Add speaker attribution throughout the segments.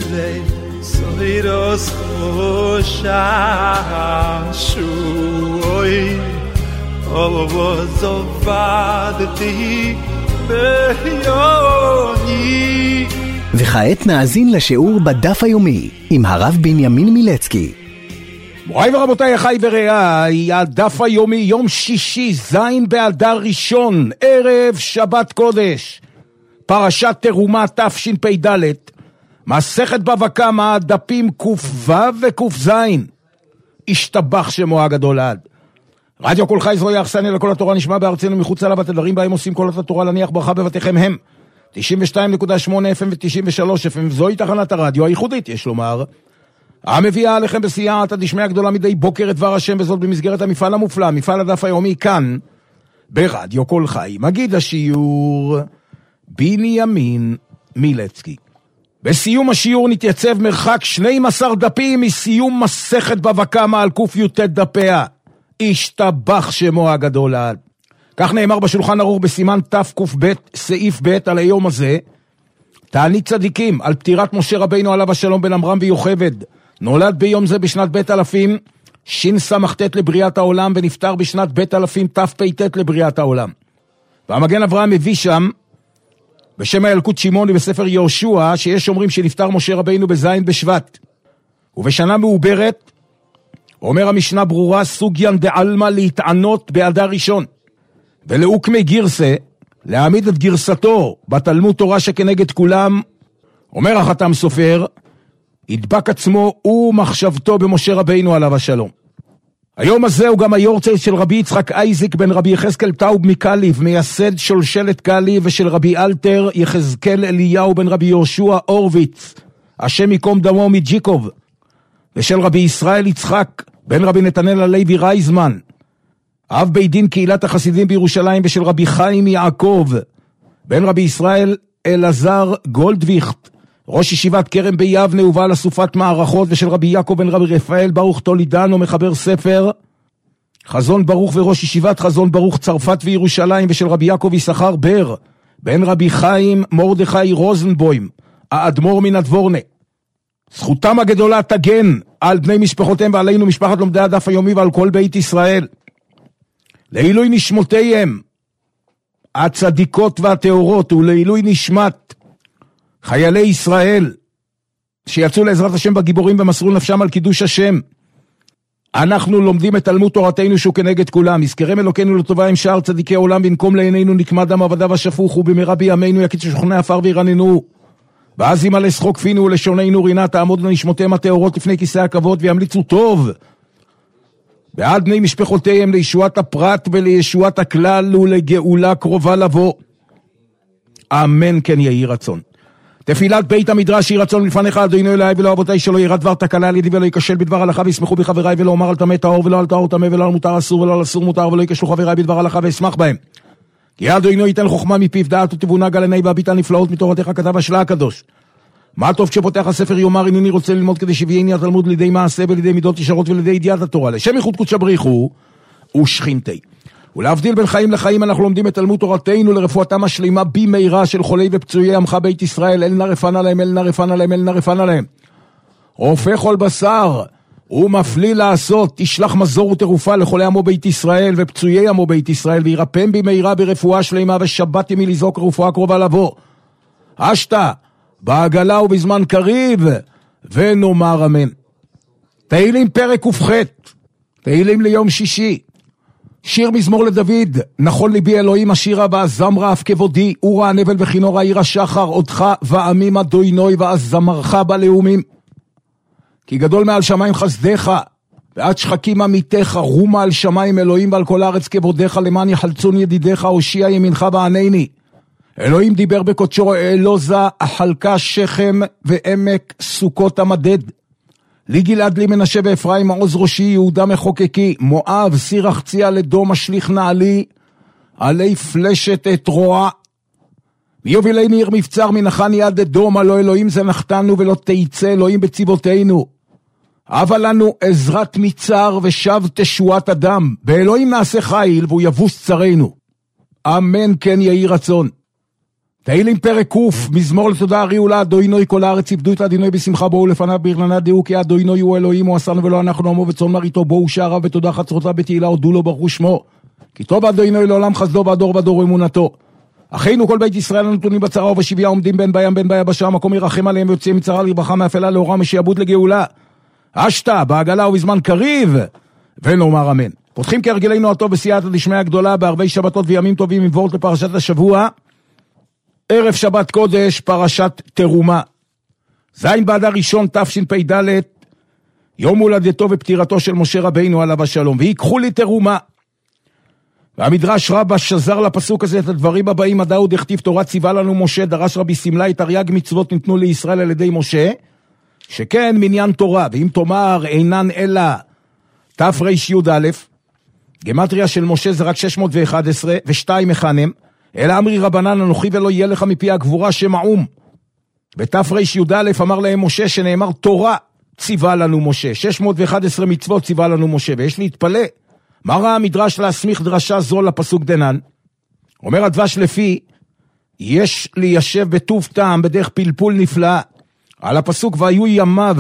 Speaker 1: soiros shashui ovozovadti beyoni.
Speaker 2: וכעת נאזין לשיעור בדף היומי עם הרב בנימין מילצקי.
Speaker 3: מוריי ורבותיי, אחיי ורעיי, הדף היומי יום שישי זין באדר ראשון, ערב שבת קודש, פרשת תרומה תשפ"ד, מסכת בבא קמא, דפים ק"ו וק"ז. השתבח שמו הגדול עד. רדיו כל חי זרועי האכסניה לכל התורה, נשמע בארצנו מחוץ לה, בתדרים בהם עושים כל התורה, להניח ברכה בבתיכם הם 92.8 FM ו-93 FM. זוהי תחנת הרדיו הייחודית, יש לומר, המביאה עליכם בסייעתא דשמיא גדולה מדי בוקר את דבר השם, וזאת במסגרת המפעל המופלא, מפעל הדף היומי, כאן ברדיו כל חי. מגיד השיעור בנימין מילצקי. בסיום השיעור נתייצב מרחק 12 דפים מסיום מסכת בבא קמא על קי"ט דפיה. השתבח שמו הגדול עד. כך נאמר בשולחן ערוך בסימן תק"ב סעיף ב' על היום הזה, תענית צדיקים על פטירת משה רבינו עליו השלום בן עמרם ויוכבד. נולד ביום זה בשנת בית אלפים שס"ט לבריאת העולם, ונפטר בשנת בית אלפים תפ"ט לבריאת העולם. והמגן אברהם מביא שם בשם הילקוט שמעוני בספר יהושע, שיש אומרים שנפטר משה רבינו בזין בשבט, ובשנה מעוברת אומר המשנה ברורה סוגיין דעלמא להתענות באדר ראשון, ולאוקמי גירסה להעמיד את גרסתו בתלמוד תורה שכנגד כולם. אומר החתם סופר, ידבק עצמו ומחשבתו במשה רבינו עליו השלום. היום הזה הוא גם היורצייט של רבי יצחק אייזיק בן רבי יחזקאל טאוב מקליב, מייסד שולשלת קליב, ושל רבי אלתר יחזקאל אליהו בן רבי יהושע אורוויץ, השם יקום דמו מג'יקוב, ושל רבי ישראל יצחק בן רבי נתנאל הלוי רייזמן, אב בית דין קהילת החסידים בירושלים, ושל רבי חיים יעקב בן רבי ישראל אלעזר גולדוויכט, ראש ישיבת כרם ביבנה ובעל אסופת מערכות, ושל רבי יעקב בן רבי רפאל ברוך טולידנו מחבר ספר חזון ברוך וראש ישיבת חזון ברוך צרפת וירושלים, ושל רבי יעקב יששכר בר בן רבי חיים מרדכי רוזנבוים האדמו"ר מן הדבורנה. זכותם הגדולה תגן על בני משפחותיהם ועלינו משפחת לומדי הדף היומי ועל כל בית ישראל. לעילוי נשמותיהם הצדיקות והטהורות, ולעילוי נשמת חיילי ישראל שיצאו לעזרת השם בגיבורים ומסרו נפשם על קידוש השם. אנחנו לומדים את תלמוד תורתנו שהוא כנגד כולם. יזכרם אלוקינו לטובה עם שאר צדיקי העולם, בנקום לעינינו נקמת דם עבדיו השפוך, ובמהרה בימינו יקיץ שוכני עפר וירננו. ואז ימלא שחוק פינו ולשוננו רינה, תעמוד לנשמותיהם הטהורות לפני כיסא הכבוד, וימליצו טוב בעד בני משפחותיהם לישועת הפרט ולישועת הכלל ולגאולה קרובה לבוא. אמן כן יהי רצון. תפילת בית המדרש יהי רצון לפניך אדוני אלוהי ולא אבותיי, שלא ירא דבר תקלה על ידי ולא ייכשל בדבר הלכה, וישמחו בחבריי, ולא אומר על טמא טהור ולא על טהור טמא, ולא על מותר אסור ולא על אסור מותר, ולא ייכשלו חבריי בדבר הלכה ואשמח בהם. כי אדוני ייתן חוכמה מפיו, דעת ותבונה גל עיני, והביטה נפלאות מתורתך כתב השלה הקדוש. מה טוב כשפותח הספר יאמר הנני רוצה ללמוד, כדי שביאני התלמוד לידי מעשה ולידי מידות ישרות ולידי ידיעת התורה, לשם ייחוד קודשא בריחו ושכינתי. ולהבדיל בין חיים לחיים אנחנו לומדים את תלמוד תורתנו לרפואתם השלימה במהרה של חולי ופצועי עמך בית ישראל. אל נא רפאנה להם, אל נא רפאנה להם, אל נא רפאנה להם. רופא כל בשר ומפליא לעשות, תשלח מזור ותרופה לחולי עמו בית ישראל ופצועי עמו בית ישראל, וירפם במהרה ברפואה שלמה, ושבת ימי לזעוק רפואה קרובה לבוא. אשתה בעגלה ובזמן קריב, ונאמר אמן. תהילים פרק ק"ח, תהילים ליום שישי. שיר מזמור לדוד, נכון ליבי אלוהים השירה והזמרה אף כבודי, אורה הנבל וכינור העיר השחר, עודך ועמים אדוני והזמרך בלאומים. כי גדול מעל שמיים חסדך, ועד שחקים עמיתך, רומה על שמיים אלוהים ועל כל הארץ כבודיך, למען יחלצון ידידיך, הושיע ימינך וענני. אלוהים דיבר בקודשו, אלוזה החלקה שכם ועמק סוכות המדד. לי גלעד לי מנשה ואפרים, מעוז ראשי יהודה מחוקקי, מואב סיר החצייה לדום השליך נעלי, עלי פלשת את רוע. ויובילי ניר מבצר מנחני עד אדום, הלא אלוהים זנחתנו ולא תיצא אלוהים בצבאותינו. אבל לנו עזרת מצר ושב תשועת אדם, באלוהים נעשה חיל והוא יבוס צרינו. אמן כן יהי רצון. תהילים פרק קוף, מזמור לתודה הריעו לה, אדוני כל הארץ עבדו את אדוני בשמחה, בואו לפניו ברננה דעו, כי אדוני הוא אלוהים, הוא עשנו ולא אנחנו עמו וצאן מרעיתו, בואו שעריו ותודה חצרותיו בתהילה, הודו לו ברכו שמו, כי טוב אדוני לעולם חסדו והדור ודור אמונתו. אחינו כל בית ישראל הנתונים בצרה ובשביה, עומדים בין בים בין ביבשה, המקום ירחם עליהם ויוצאים מצרה לרווחה, מאפלה לאורה, משעבוד לגאולה. אשתה בעגלה ובזמן קריב, ונאמר אמן. פותחים כהרגלנו הטוב בסייעתא דשמיא הגדולה, בערבי שבתות וימים טובים עם וורט לפרשת השבוע. ערב שבת קודש, פרשת תרומה. זין באדר ראשון תשפ"ד, יום הולדתו ופטירתו של משה רבינו עליו השלום. ויקחו לי תרומה. והמדרש רבה שזר לפסוק הזה את הדברים הבאים, הדאוד הכתיב תורה ציווה לנו משה, דרש רבי סמלי, תרי"ג מצוות ניתנו לישראל על ידי משה, שכן מניין תורה, ואם תאמר אינן אלא תרי"א, גמטריה של משה זה רק 611, ושתיים מכנם, אלא אמרי רבנן אנוכי ולא יהיה לך מפי הגבורה שמעום. בתרי"א אמר להם משה שנאמר תורה ציווה לנו משה, 611 מצוות ציווה לנו משה, ויש להתפלא, מה ראה המדרש להסמיך דרשה זו לפסוק דנן? אומר הדבש לפי, יש ליישב בטוב טעם בדרך פלפול נפלאה, על הפסוק והיו ימיו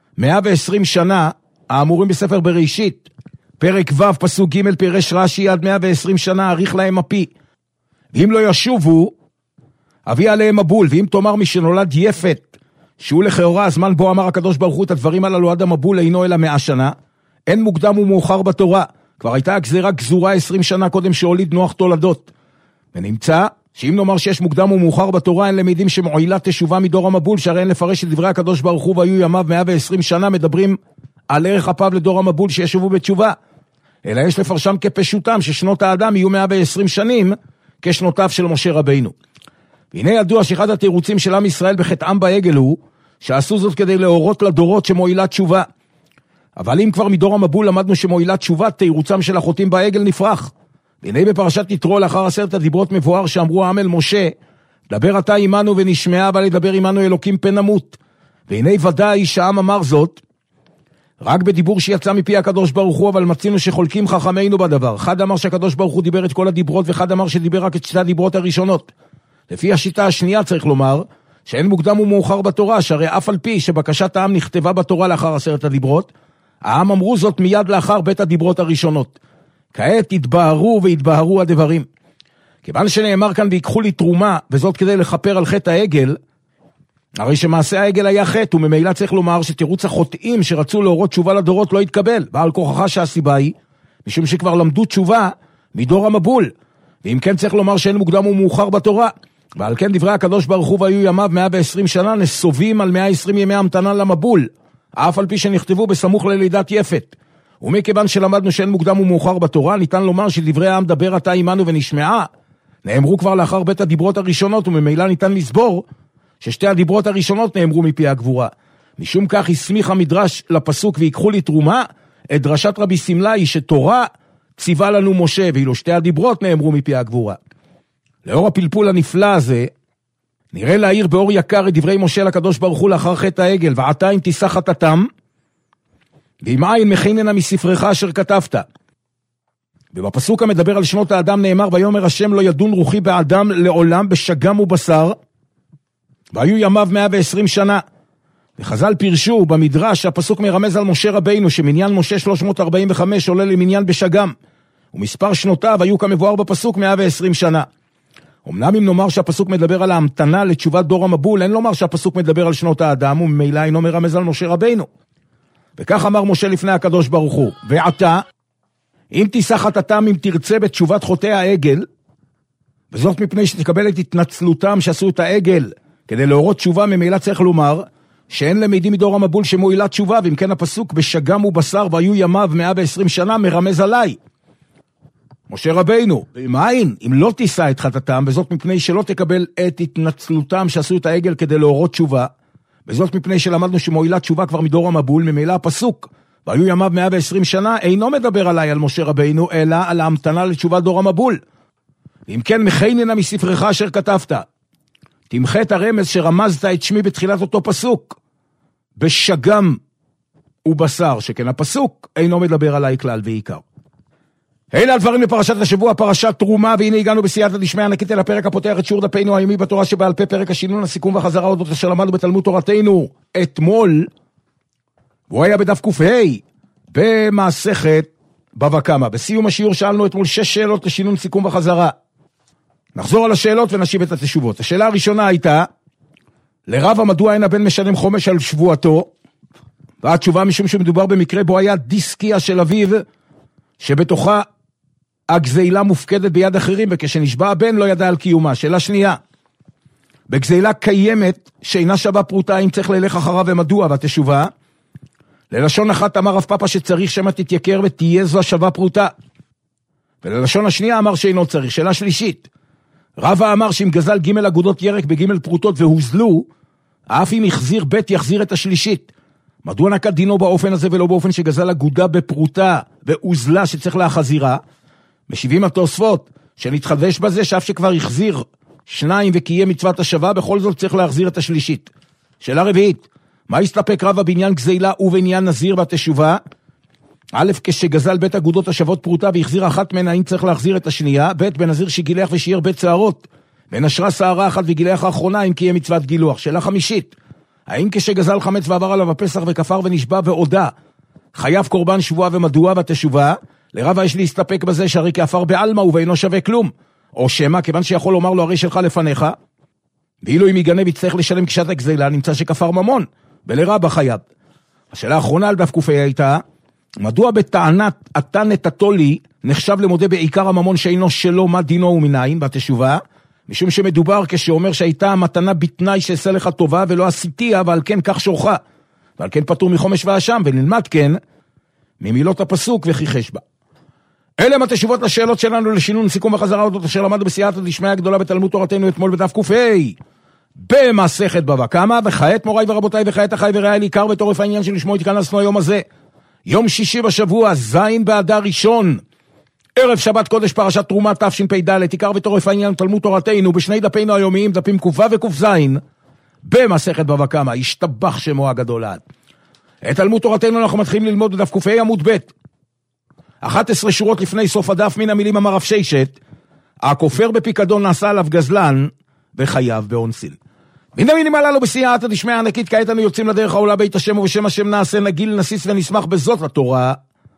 Speaker 3: 120 שנה, האמורים בספר בראשית, פרק ו' פסוק ג' פירש רש"י עד 120 שנה אריך להם הפי, ואם לא ישובו, אביא עליהם מבול, ואם תאמר מי שנולד יפת, שהוא לכאורה הזמן בו אמר הקדוש ברוך הוא את הדברים הללו עד המבול אינו אלא 100 שנה, אין מוקדם ומאוחר בתורה, כבר הייתה הגזירה גזורה 20 שנה קודם שהוליד נוח תולדות, ונמצא שאם נאמר שיש מוקדם ומאוחר בתורה, אין למדים שמועילה תשובה מדור המבול, שהרי אין לפרש את דברי הקדוש ברוך הוא והיו ימיו 120 שנה, מדברים על ערך אפיו לדור המבול שישובו בתשובה, אלא יש לפרשם כפשוטם ששנות האדם יהיו 120 שנים כשנותיו של משה רבינו. והנה ידוע שאחד התירוצים של עם ישראל בחטאם בעגל הוא שעשו זאת כדי להורות לדורות שמועילה תשובה, אבל אם כבר מדור המבול למדנו שמועילה תשובה, תירוצם של החוטאים בעגל נפרח. והנה בפרשת יתרו לאחר 10 הדיברות מבואר שאמרו העם אל משה, דבר אתה עמנו ונשמע, אבל ידבר עמנו אלוקים פן נמות. והנה ודאי שהעם אמר זאת רק בדיבור שיצא מפי הקדוש ברוך הוא, אבל מצינו שחולקים חכמינו בדבר. אחד אמר שהקדוש ברוך הוא דיבר את כל הדיברות, ואחד אמר שדיבר רק את 2 הדיברות הראשונות. לפי השיטה השנייה צריך לומר שאין מוקדם ומאוחר בתורה, שהרי אף על פי שבקשת העם נכתבה בתורה לאחר 10 הדיברות, העם אמרו זאת מיד לאחר בית הדיברות הראשונות. כעת התבהרו והתבהרו הדברים. כיוון שנאמר כאן ויקחו לי תרומה, וזאת כדי לכפר על חטא העגל, הרי שמעשה העגל היה חטא, וממילא צריך לומר שתירוץ החוטאים שרצו להורות תשובה לדורות לא יתקבל, ועל כוחך שהסיבה היא, משום שכבר למדו תשובה מדור המבול, ואם כן צריך לומר שאין מוקדם ומאוחר בתורה, ועל כן דברי הקדוש ברוך הוא והיו ימיו 120 שנה נסובים על 120 ימי המתנה למבול, אף על פי שנכתבו בסמוך ללידת יפת. ומכיוון שלמדנו שאין מוקדם ומאוחר בתורה, ניתן לומר שדברי העם דבר אתה עמנו ונשמעה, נאמרו כבר לאחר בית הדיברות הראשונות, וממילא ניתן לסבור ש2 הדיברות הראשונות נאמרו מפי הגבורה. משום כך הסמיך המדרש לפסוק ויקחו לי תרומה, את דרשת רבי סמלי שתורה ציווה לנו משה, ואילו 2 הדיברות נאמרו מפי הגבורה. לאור הפלפול הנפלא הזה, נראה להעיר באור יקר את דברי משה לקדוש ברוך הוא לאחר חטא העגל, ועתה אם תישא חטאתם, ואם עין מכיננה מספרך אשר כתבת. ובפסוק המדבר על שנות האדם נאמר, ויאמר השם לא ידון רוחי באדם לעולם בשגם ובשר, והיו ימיו 120 שנה. וחז"ל פירשו במדרש שהפסוק מרמז על משה רבינו, שמניין משה 345 עולה למניין בשגם, ומספר שנותיו היו כמבואר בפסוק 120 שנה. אמנם אם נאמר שהפסוק מדבר על ההמתנה לתשובת דור המבול, אין לומר שהפסוק מדבר על שנות האדם, וממילא אינו מרמז על משה רבינו. וכך אמר משה לפני הקדוש ברוך הוא, ועתה, אם תישא חטאתם אם תרצה בתשובת חוטאי העגל, וזאת מפני שתקבל את התנצלותם שעשו את העגל, כדי להורות תשובה, ממילא צריך לומר, שאין למדים מדור המבול שמועילה תשובה, ואם כן הפסוק בשגם ובשר והיו ימיו 120 שנה מרמז עליי. משה רבינו, במאין, אם לא תישא את חטאתם, וזאת מפני שלא תקבל את התנצלותם שעשו את העגל כדי להורות תשובה, וזאת מפני שלמדנו שמועילה תשובה כבר מדור המבול, ממילא הפסוק, והיו ימיו 120 שנה, אינו מדבר עליי על משה רבינו, אלא על ההמתנה לתשובת דור המבול. אם כן, מכיננה מספרך אשר כתבת. תמחה את הרמז שרמזת את שמי בתחילת אותו פסוק, בשגם ובשר, שכן הפסוק אינו מדבר עליי כלל ועיקר. אלה הדברים לפרשת השבוע, פרשת תרומה, והנה הגענו בסייעתא דשמיא ענקית אל הפרק הפותח את שיעור דפנו היומי בתורה שבעל פה, פרק השינון, הסיכום והחזרה אודות אשר למדנו בתלמוד תורתנו אתמול, והוא היה בדף ק"ה במסכת בבא קמא. בסיום השיעור שאלנו אתמול 6 שאלות לשינון, סיכום וחזרה. נחזור על השאלות ונשיב את התשובות. השאלה הראשונה הייתה, לרבא מדוע אין הבן משלם חומש על שבועתו? והתשובה משום שמדובר במקרה בו היה דיסקיה של אביו, שבתוכה הגזילה מופקדת ביד אחרים, וכשנשבע הבן לא ידע על קיומה. שאלה שנייה, בגזילה קיימת שאינה שווה פרוטה, אם צריך ללך אחריו ומדוע? והתשובה, ללשון אחת אמר רב פאפא שצריך שמה תתייקר ותהיה זו שווה פרוטה, וללשון השנייה אמר שאינו צריך. שאלה שלישית, רבא אמר שאם גזל ג' אגודות ירק בג' פרוטות והוזלו, אף אם יחזיר ב' יחזיר את השלישית. מדוע נקט דינו באופן הזה ולא באופן שגזל אגודה בפרוטה והוזלה שצריך להחזירה? משיבים התוספות שנתחדש בזה שאף שכבר יחזיר 2 וקיים מצוות השווה, בכל זאת צריך להחזיר את השלישית. שאלה רביעית, מה הסתפק רבא בעניין גזילה ובעניין נזיר? והתשובה, א', כשגזל בית אגודות השוות פרוטה והחזיר אחת מן, האם צריך להחזיר את השנייה? ב', בנזיר שגילח ושיער בית שערות ונשרה שערה אחת וגילח האחרונה, אם קיים מצוות גילוח. שאלה חמישית, האם כשגזל חמץ ועבר עליו הפסח וכפר ונשבע והודה, חייב קורבן שבועה ומדוע? והתשובה, לרבא יש להסתפק בזה שהרי כעפר בעלמא ובאינו שווה כלום, או שמה כיוון שיכול לומר לו הרי שלך לפניך, ואילו אם יגנב יצטרך לשלם קשת הגזילה, נמצא שכפר ממון, ולרבא חייב. השאלה האחרונה על דף ק"ה הייתה, מדוע בטענת אתה נתתו לי נחשב למודה בעיקר הממון שאינו שלו, מה דינו ומנין? והתשובה, משום שמדובר כשאומר שהייתה המתנה בתנאי שעשה לך טובה ולא עשיתיה, ועל כן כך שורך, ועל כן פטור מחומש ואשם, ונלמד כן ממילות הפסוק וכיחש בה. אלה הם התשובות לשאלות שלנו לשינון, סיכום וחזרה אודות אשר למדנו בסייעתא דשמיא הגדולה בתלמוד תורתנו אתמול בדף ק"ה במסכת בבא קמא. וכעת מוריי ורבותיי, וכעת אחיי ורעיי, לעיקר בתורף העניין שלשמו התכנסנו היום הזה, יום שישי בשבוע, ז' באדר ראשון, ערב שבת קודש, פרשת תרומה תשפ"ד. עיקר בתורף העניין תלמוד תורתנו בשני דפינו היומיים, דפים ק"ו וק"ז במסכת בבא קמא, ישתבח שמו הגדול לעד. את תלמוד תורתנו אנחנו מתחילים ללמוד בדף ק"ה עמוד ב', 11 שורות לפני סוף הדף, מן המילים אמר רב ששת, הכופר בפיקדון נעשה עליו גזלן וחייב באונסין. מן המילים הללו בסייעתא דשמיא ענקית, כעת אנו יוצאים לדרך העולה בית השם, ובשם השם נעשה נגיל נסיס ונשמח בזאת לתורה,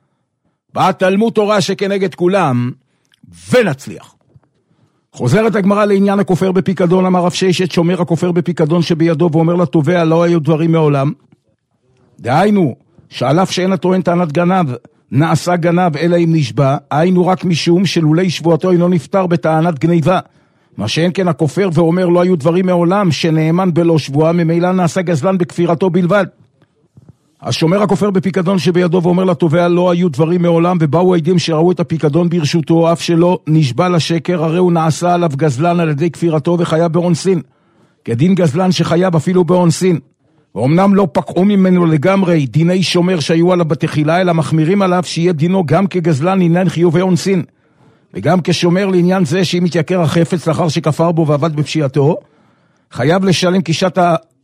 Speaker 3: בתלמוד תורה שכנגד כולם, ונצליח. חוזרת הגמרא לעניין הכופר בפיקדון. אמר רב ששת, שומר הכופר בפיקדון שבידו ואומר לתובע לא היו דברים מעולם, דהיינו שעל אף שאין הטוען טענת גנב נעשה גנב אלא אם נשבע, היינו רק משום שלולי שבועתו אינו נפטר בטענת גניבה, מה שאין כן הכופר ואומר לא היו דברים מעולם, שנאמן בלא שבועה, ממילא נעשה גזלן בכפירתו בלבד. השומר הכופר בפיקדון שבידו ואומר לתובע לא היו דברים מעולם, ובאו העדים שראו את הפיקדון ברשותו, אף שלא נשבע לשקר, הרי הוא נעשה עליו גזלן על ידי כפירתו וחייב באונסין, כדין גזלן שחייב אפילו באונסין. ואומנם לא פקעו ממנו לגמרי דיני שומר שהיו עליו בתחילה, אלא מחמירים עליו שיהיה דינו גם כגזלן לעניין חיובי אונסין, וגם כשומר לעניין זה שאם מתייקר החפץ לאחר שכפר בו ועבד בפשיעתו, חייב לשלם קישת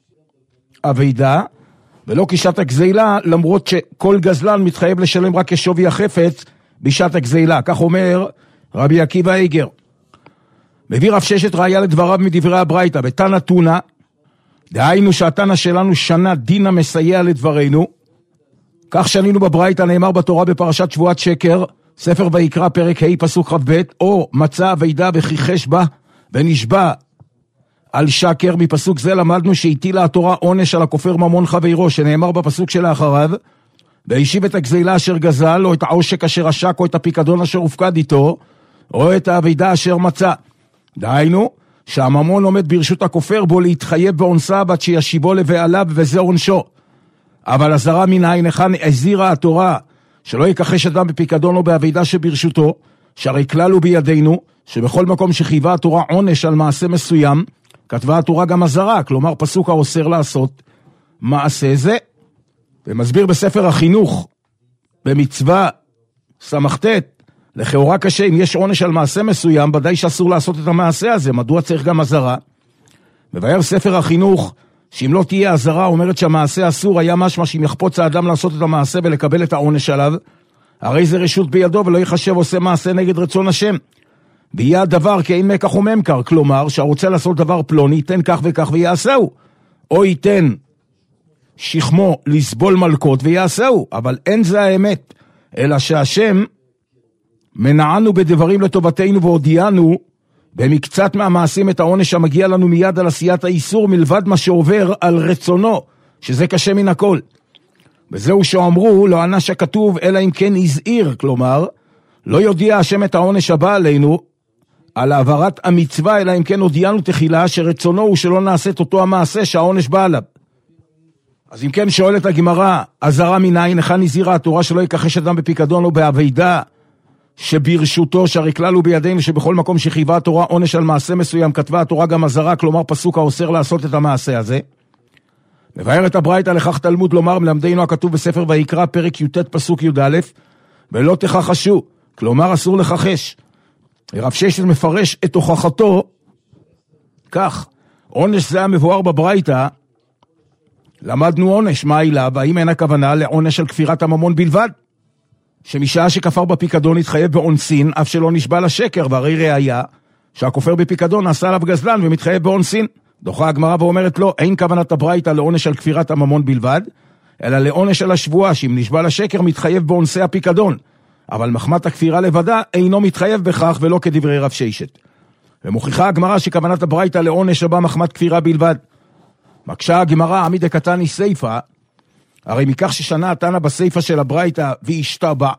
Speaker 3: האבידה ולא קישת הגזילה, למרות שכל גזלן מתחייב לשלם רק כשווי החפץ בשעת הגזילה. כך אומר רבי עקיבא איגר. מביא רב ששת ראיה לדבריו מדברי הברייתא, בתנא תונא, דהיינו שהתנא שלנו שנה דינה מסייע לדברנו, כך שנינו בברייתא, נאמר בתורה בפרשת שבועת שקר, ספר ויקרא פרק ה' פסוק כ"ב, או מצא אבידה וכיחש בה ונשבע על שקר. מפסוק זה למדנו שהטילה התורה עונש על הכופר ממון חברו, שנאמר בפסוק שלאחריו, והשיב את הגזילה אשר גזל, או את העושק אשר עשק, או את הפיקדון אשר הופקד איתו, או את האבידה אשר מצא. דהיינו שהממון עומד ברשות הכופר בו להתחייב בעונשה בת שישיבו לבעליו, וזה עונשו. אבל הזרה מנין היכן הזהירה התורה שלא יקחש אדם בפיקדון או באבידה שברשותו, שהרי כלל הוא בידינו, שבכל מקום שחייבה התורה עונש על מעשה מסוים, כתבה התורה גם הזרה, כלומר פסוק האוסר לעשות מעשה זה. ומסביר בספר החינוך במצווה סמ"ט, לכאורה קשה, אם יש עונש על מעשה מסוים, ודאי שאסור לעשות את המעשה הזה, מדוע צריך גם הזרה? מבאר ספר החינוך שאם לא תהיה הזרה אומרת שהמעשה אסור, היה משמע שאם יחפוץ האדם לעשות את המעשה ולקבל את העונש עליו, הרי זה רשות בידו ולא יחשב עושה מעשה נגד רצון השם. ויהיה הדבר כי אין מקח וממכר, כלומר שהרוצה לעשות דבר פלוני ייתן כך וכך ויעשהו, או ייתן שכמו לסבול מלכות ויעשהו, אבל אין זה האמת, אלא שהשם מנענו בדברים לטובתנו והודיענו במקצת מהמעשים את העונש המגיע לנו מיד על עשיית האיסור, מלבד מה שעובר על רצונו, שזה קשה מן הכל. וזהו שאמרו, לא ענש הכתוב, אלא אם כן הזהיר, כלומר, לא יודיע השם את העונש הבא עלינו, על העברת המצווה, אלא אם כן הודיענו תחילה, שרצונו הוא שלא נעשה את אותו המעשה שהעונש בא עליו. אז אם כן שואלת הגמרא, הזרה מנין, היכן הזהירה התורה שלא יכחש אדם בפיקדון או בעבידה, שברשותו, שהרי כלל הוא בידינו, שבכל מקום שחייבה התורה עונש על מעשה מסוים, כתבה התורה גם הזרה, כלומר פסוק האוסר לעשות את המעשה הזה. מבארת הברייתא לכך תלמוד לומר, מלמדנו הכתוב בספר ויקרא פרק י"ט פסוק י"א, ולא תכחשו, כלומר אסור לכחש. רב ששת מפרש את הוכחתו כך, עונש זה המבואר בברייתא, למדנו עונש, מה העילה, והאם אין הכוונה לעונש של כפירת הממון בלבד, שמשעה שכפר בפיקדון התחייב באונסין, אף שלא נשבע לשקר, והרי ראיה שהכופר בפיקדון נעשה עליו גזלן ומתחייב באונסין. דוחה הגמרא ואומרת לא, אין כוונת הברייתא לעונש על כפירת הממון בלבד, אלא לעונש על השבועה, שאם נשבע לשקר מתחייב באונסי הפיקדון, אבל מחמת הכפירה לבדה אינו מתחייב בכך, ולא כדברי רב ששת. ומוכיחה הגמרא שכוונת הברייתא לעונש הבא מחמת כפירה בלבד. מקשה הגמרא עמי דקתני סייפה, הרי מכך ששנה תנא בסייפה של הברייתא והשתבע,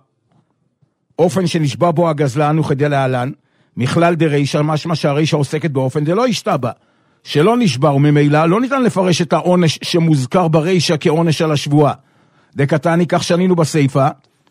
Speaker 3: אופן שנשבע בו הגזלן וכדי להלן, מכלל דרישא, משמע שהרישא עוסקת באופן דלא השתבע, שלא נשבע, וממילא לא ניתן לפרש את העונש שמוזכר ברישא כעונש על השבועה. דקתני כך שנינו בסייפה,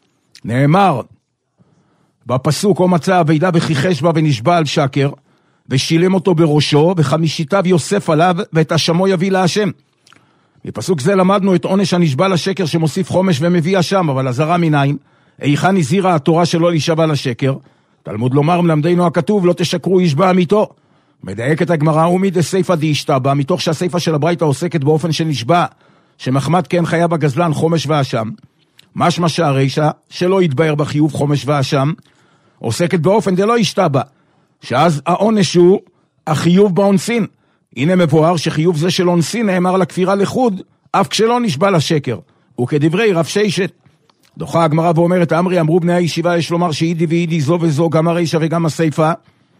Speaker 3: נאמר בפסוק, או מצא אבידה וכיחש בה ונשבע על שקר, ושילם אותו בראשו, וחמישיתיו יוסף עליו, ואת אשמו יביא להשם. בפסוק זה למדנו את עונש הנשבע לשקר שמוסיף חומש ומביא אשם, אבל הזרה מנין, היכן הזהירה התורה שלא להישבע לשקר? תלמוד לומר, מלמדנו הכתוב, לא תשקרו ישבע אמיתו. מדייקת הגמרא, ומידי סייפה דישתבע, מתוך שהסייפה של הברייתא עוסקת באופן שנשבע, שמחמת כן חיה בגזלן חומש ואשם, משמע שהרישא שלא יתבהר בחיוב חומש ואשם, עוסקת באופן דלא ישתבע, שאז העונש הוא החיוב באונסין. הנה מבואר שחיוב זה של אונסין נאמר לכפירה לחוד, אף כשלא נשבע לשקר, וכדברי רב ששת. דוחה הגמרא ואומרת, אמרו בני הישיבה, יש לומר שאידי ואידי זו וזו, גם הרישא וגם הסייפה,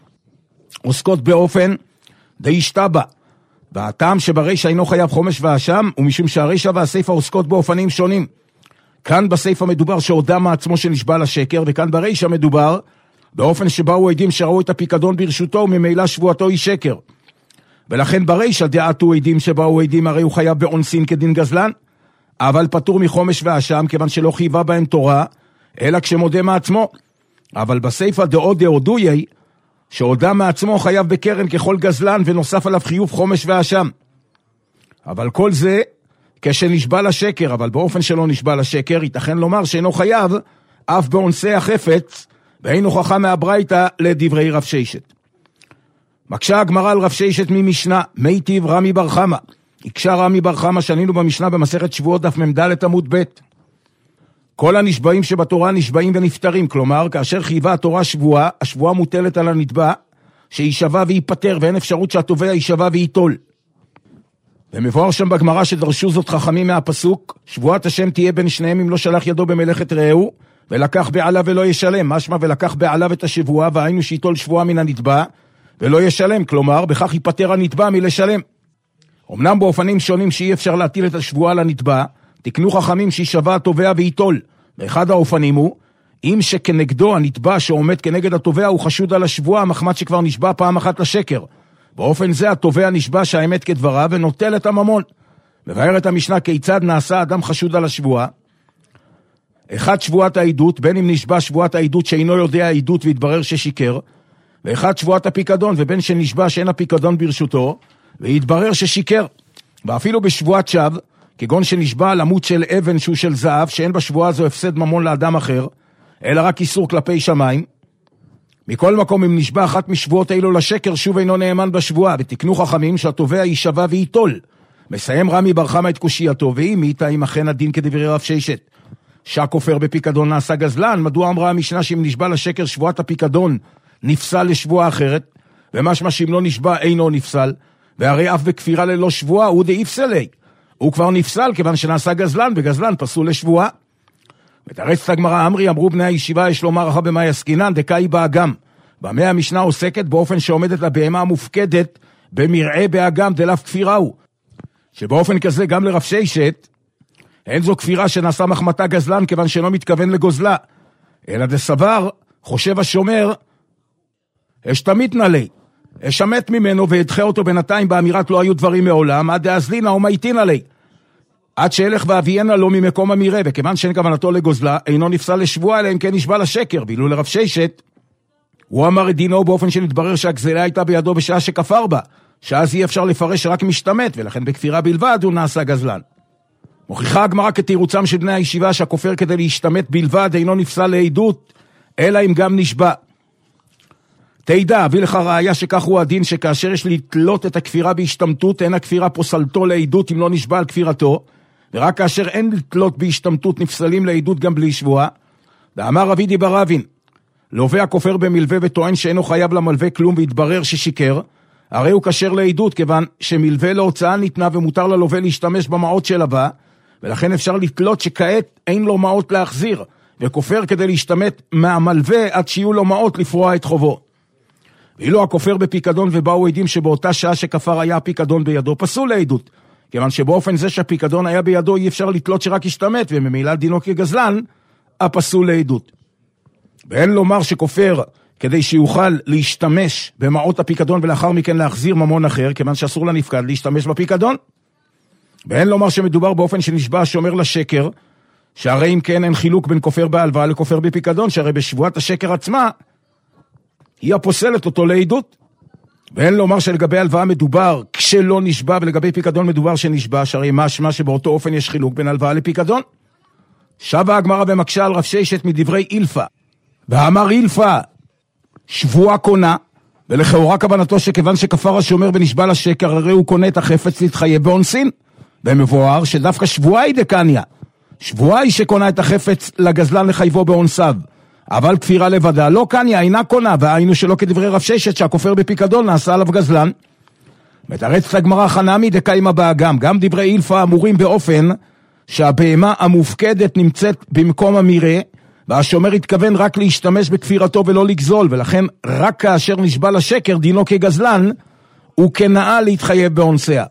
Speaker 3: עוסקות באופן דישתבע. והטעם שברישא אינו חייב חומש ואשם, ומשום שהרישא והסייפה עוסקות באופנים שונים. כאן בסייפה מדובר שהודה מעצמו שנשבע לשקר, וכאן ברישא מדובר באופן שבאו עדים שראו את הפיקדון ברשותו, וממילא שבועתו היא שקר. ולכן ברישא דעתו עדים שבאו עדים, הרי הוא חייב באונסין כדין גזלן, אבל פטור מחומש ואשם, כיוון שלא חייבה בהם תורה, אלא כשמודה מעצמו. אבל בסייפה דעודויי, שהודה מעצמו חייב בקרן ככל גזלן, ונוסף עליו חיוב חומש ואשם. אבל כל זה כשנשבע לשקר, אבל באופן שלא נשבע לשקר, ייתכן לומר שאינו חייב, אף באונסי החפץ, ואין הוכחה מהברייתא לדברי רב ששת. מקשה הגמרא על רב ששת ממשנה, מיטיב רמי בר חמא. הקשה רמי בר חמא שנינו במשנה במסכת שבועות דף מ"ד עמוד ב'. כל הנשבעים שבתורה נשבעים ונפטרים, כלומר, כאשר חייבה התורה שבועה, השבועה מוטלת על הנתבע, שישבע ויפטר, ואין אפשרות שהתובע ישבע ויטול. ומבואר שם בגמרא שדרשו זאת חכמים מהפסוק, שבועת השם תהיה בין שניהם אם לא שלח ידו במלאכת רעהו, ולקח בעליו ולא ישלם, משמע ולקח בעליו את השבועה, והיינו שיטול שבועה מן הנתבע, ולא ישלם, כלומר, בכך ייפטר הנתבע מלשלם. אמנם באופנים שונים שאי אפשר להטיל את השבועה לנתבע, תקנו חכמים שישבע התובע ויטול. באחד האופנים הוא, אם שכנגדו הנתבע שעומד כנגד התובע הוא חשוד על השבועה, מחמת שכבר נשבע פעם אחת לשקר. באופן זה התובע נשבע שהאמת כדברה ונוטל את הממון. מבארת המשנה כיצד נעשה אדם חשוד על השבועה. אחד שבועת העדות, בין אם נשבע שבועת העדות שאינו יודע העדות והתברר ששיקר, ואחד שבועת הפיקדון, ובין שנשבע שאין הפיקדון ברשותו, והתברר ששיקר. ואפילו בשבועת שווא, כגון שנשבע על עמוד של אבן שהוא של זהב, שאין בשבועה זו הפסד ממון לאדם אחר, אלא רק איסור כלפי שמיים. מכל מקום, אם נשבע אחת משבועות אלו לשקר, שוב אינו נאמן בשבועה, ותקנו חכמים שהתובע יישבע ויטול. מסיים רמי בר חמא את קושייתו, ואם איתה אם אכן הדין כדברי רב ששת. שהכופר בפיקדון נעשה גזלן? מדוע אמרה המשנה שאם נשבע לשקר שבועת הפיקדון נפסל לשבועה אחרת, ומשמע שאם לא נשבע אינו נפסל, והרי אף בכפירה ללא שבועה הוא דאיפסלי, הוא כבר נפסל כיוון שנעשה גזלן, וגזלן פסול לשבועה. ותרץ הגמרא אמרי, אמרו בני הישיבה יש לומר אחר במה יסקינן, דקאי באגם. במה המשנה עוסקת באופן שעומדת לבהמה המופקדת במרעה באגם דלאו כפירה הוא, שבאופן כזה גם לרב ששת אין זו כפירה שנעשה מחמתה גזלן כיוון שאינו מתכוון לגוזלה, אלא דסבר חושב השומר אשתמיתנה לי, אשמת ממנו והדחה אותו בינתיים באמירת לא היו דברים מעולם, עד דאזלינה או מאיתינה לי, עד שאלך ואביינה לו ממקום המרעה, וכיוון שאין כוונתו לגוזלה אינו נפסל לשבועה, אלא אם כן נשבע לשקר. ואילו לרב ששת הוא אמר את דינו באופן שנתברר שהגזלה הייתה בידו בשעה שכפר בה, שאז אי אפשר לפרש רק משתמת, ולכן בכפירה בלבד הוא נעשה גזלן. מוכיחה הגמרא כתירוצם של בני הישיבה שהכופר כדי להשתמת בלבד אינו נפסל לעדות, אלא אם גם נשבע. תדע, אביא לך ראיה שכך הוא הדין, שכאשר יש לתלות את הכפירה בהשתמטות, אין הכפירה פוסלתו לעדות אם לא נשבע על כפירתו, ורק כאשר אין לתלות בהשתמטות נפסלים לעדות גם בלי שבועה. ואמר רבי דיבר אבין, לווה הכופר במלווה וטוען שאינו חייב למלווה כלום והתברר ששיקר, הרי הוא כשר לעדות, כיוון שמלווה להוצאה ניתנה ומותר ללווה להשתמש במעות של הבא, ולכן אפשר לתלות שכעת אין לו מעות להחזיר, וכופר כדי להשתמט מהמלווה עד שיהיו לו מעות לפרוע את חובו. ואילו הכופר בפיקדון ובאו עדים שבאותה שעה שכפר היה הפיקדון בידו, פסול לעדות, כיוון שבאופן זה שהפיקדון היה בידו אי אפשר לתלות שרק השתמט, וממילא דינו כגזלן, הפסול לעדות. ואין לומר שכופר כדי שיוכל להשתמש במעות הפיקדון ולאחר מכן להחזיר ממון אחר, כיוון שאסור לנפקד להשתמש בפיקדון. ואין לומר שמדובר באופן שנשבע שאומר לשקר, שהרי אם כן אין חילוק בין כופר בהלוואה לכופר בפיקדון, שהרי בשבועת השקר עצמה היא הפוסלת אותו לעדות. ואין לומר שלגבי הלוואה מדובר כשלא נשבע, ולגבי פיקדון מדובר שנשבע, שהרי משמע שבאותו אופן יש חילוק בין הלוואה לפיקדון. שבה הגמרא ומקשה על רב ששת מדברי אילפה, ואמר אילפה שבועה קונה, ולכאורה כוונתו שכיוון שכפר השומר ונשבע לשקר, הרי הוא קונה את החפץ להתחייב באונסין, ומבואר שדווקא שבועה היא דקניה, שבועה היא שקונה את החפץ לגזלן לחייבו באונסיו, אבל כפירה לבדה לא קניה, אינה קונה, והיינו שלא כדברי רב ששת שהכופר בפיקדון נעשה עליו גזלן. מתרץ הגמרא חנמי דקיימה באגם, גם דברי אילפה אמורים באופן שהבהמה המופקדת נמצאת במקום המרעה, והשומר התכוון רק להשתמש בכפירתו ולא לגזול, ולכן רק כאשר נשבע לשקר דינו כגזלן, הוא כנאה להתחייב באונסיה.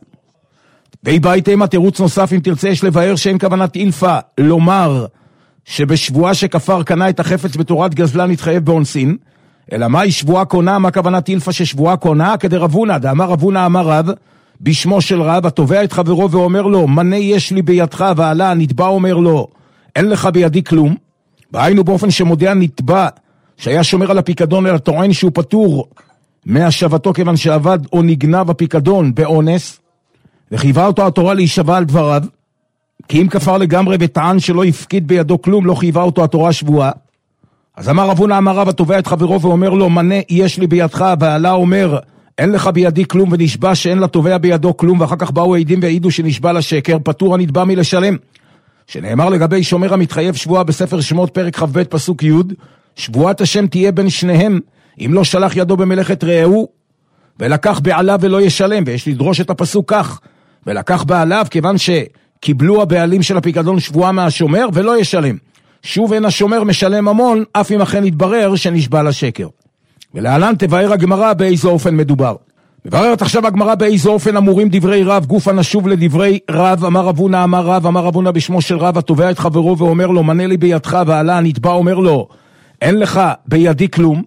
Speaker 3: בי ביתימה תירוץ נוסף אם תרצה יש לבאר שאין כוונת אילפה לומר שבשבועה שכפר קנה את החפץ בתורת גזלן התחייב באונסין, אלא מהי שבועה קונה? מה כוונת אילפה ששבועה קונה? כדי רבונה, דאמר רבונה אמר רב בשמו של רב, התובע את חברו ואומר לו מנה יש לי בידך, ועלה הנתבע אומר לו אין לך בידי כלום, והיינו באופן שמודיע נתבע שהיה שומר על הפיקדון אלא טוען שהוא פטור מהשבתו כיוון שעבד או נגנב הפיקדון באונס, וחייבה אותו התורה להישבע על דבריו, כי אם כפר לגמרי וטען שלא יפקיד בידו כלום לא חייבה אותו התורה שבועה. אז אמר רבונה אמר רב, התובע את חברו ואומר לו מנה יש לי בידך, ועלה אומר אין לך בידי כלום, ונשבע שאין לתובע בידו כלום, ואחר כך באו עדים והעידו שנשבע לשקר, פטור הנתבע מלשלם. שנאמר לגבי שומר המתחייב שבועה בספר שמות פרק כ"ב פסוק י', שבועת השם תהיה בין שניהם אם לא שלח ידו במלאכת רעהו, ולקח בעליו ולא ישלם. ויש לדרוש את הפסוק כך, ולקח בעליו כיוון שקיבלו הבעלים של הפיקדון שבועה מהשומר ולא ישלם. שוב אין השומר משלם ממון אף אם אכן יתברר שנשבע לשקר. ולהלן תבאר הגמרא באיזו אופן מדובר. מבררת עכשיו הגמרא באיזו אופן אמורים דברי רב, גופה נשוב לדברי רב. אמר רבונה אמר רב, אמר רבונה בשמו של רב, התובע את חברו ואומר לו מנה לי בידך, ועלה הנתבע אומר לו אין לך בידי כלום,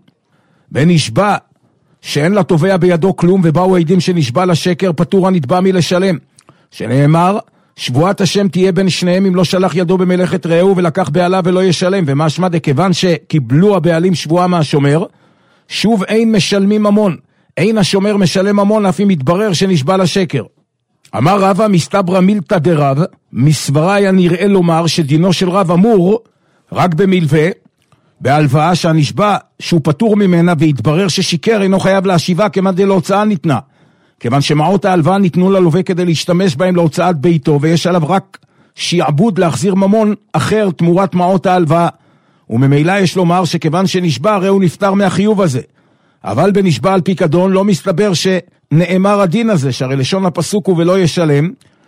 Speaker 3: ונשבע שאין לתובע בידו כלום, ובאו העדים שנשבע לשקר, פטור הנתבע מלשלם. שנאמר שבועת השם תהיה בין שניהם אם לא שלח ידו במלאכת רעהו ולקח בעליו ולא ישלם. ומשמע דכיוון שקיבלו הבעלים שבועה מהשומר, שוב אין משלמים ממון, אין השומר משלם ממון אף אם מתברר שנשבע לשקר. אמר רבא מסתברא מילתא דרב, מסברה היה נראה לומר שדינו של רב אמור רק במלווה, בהלוואה שהנשבע שהוא פטור ממנה והתברר ששיקר אינו חייב להשיבה כמעט להוצאה ניתנה, כיוון שמעות ההלוואה ניתנו ללווה כדי להשתמש בהם להוצאת ביתו, ויש עליו רק שיעבוד להחזיר ממון אחר תמורת מעות ההלוואה. וממילא יש לומר שכיוון שנשבע הרי הוא נפטר מהחיוב הזה. אבל בנשבע על פיקדון לא מסתבר שנאמר הדין הזה, שהרי לשון הפסוק הוא ולא ישלם,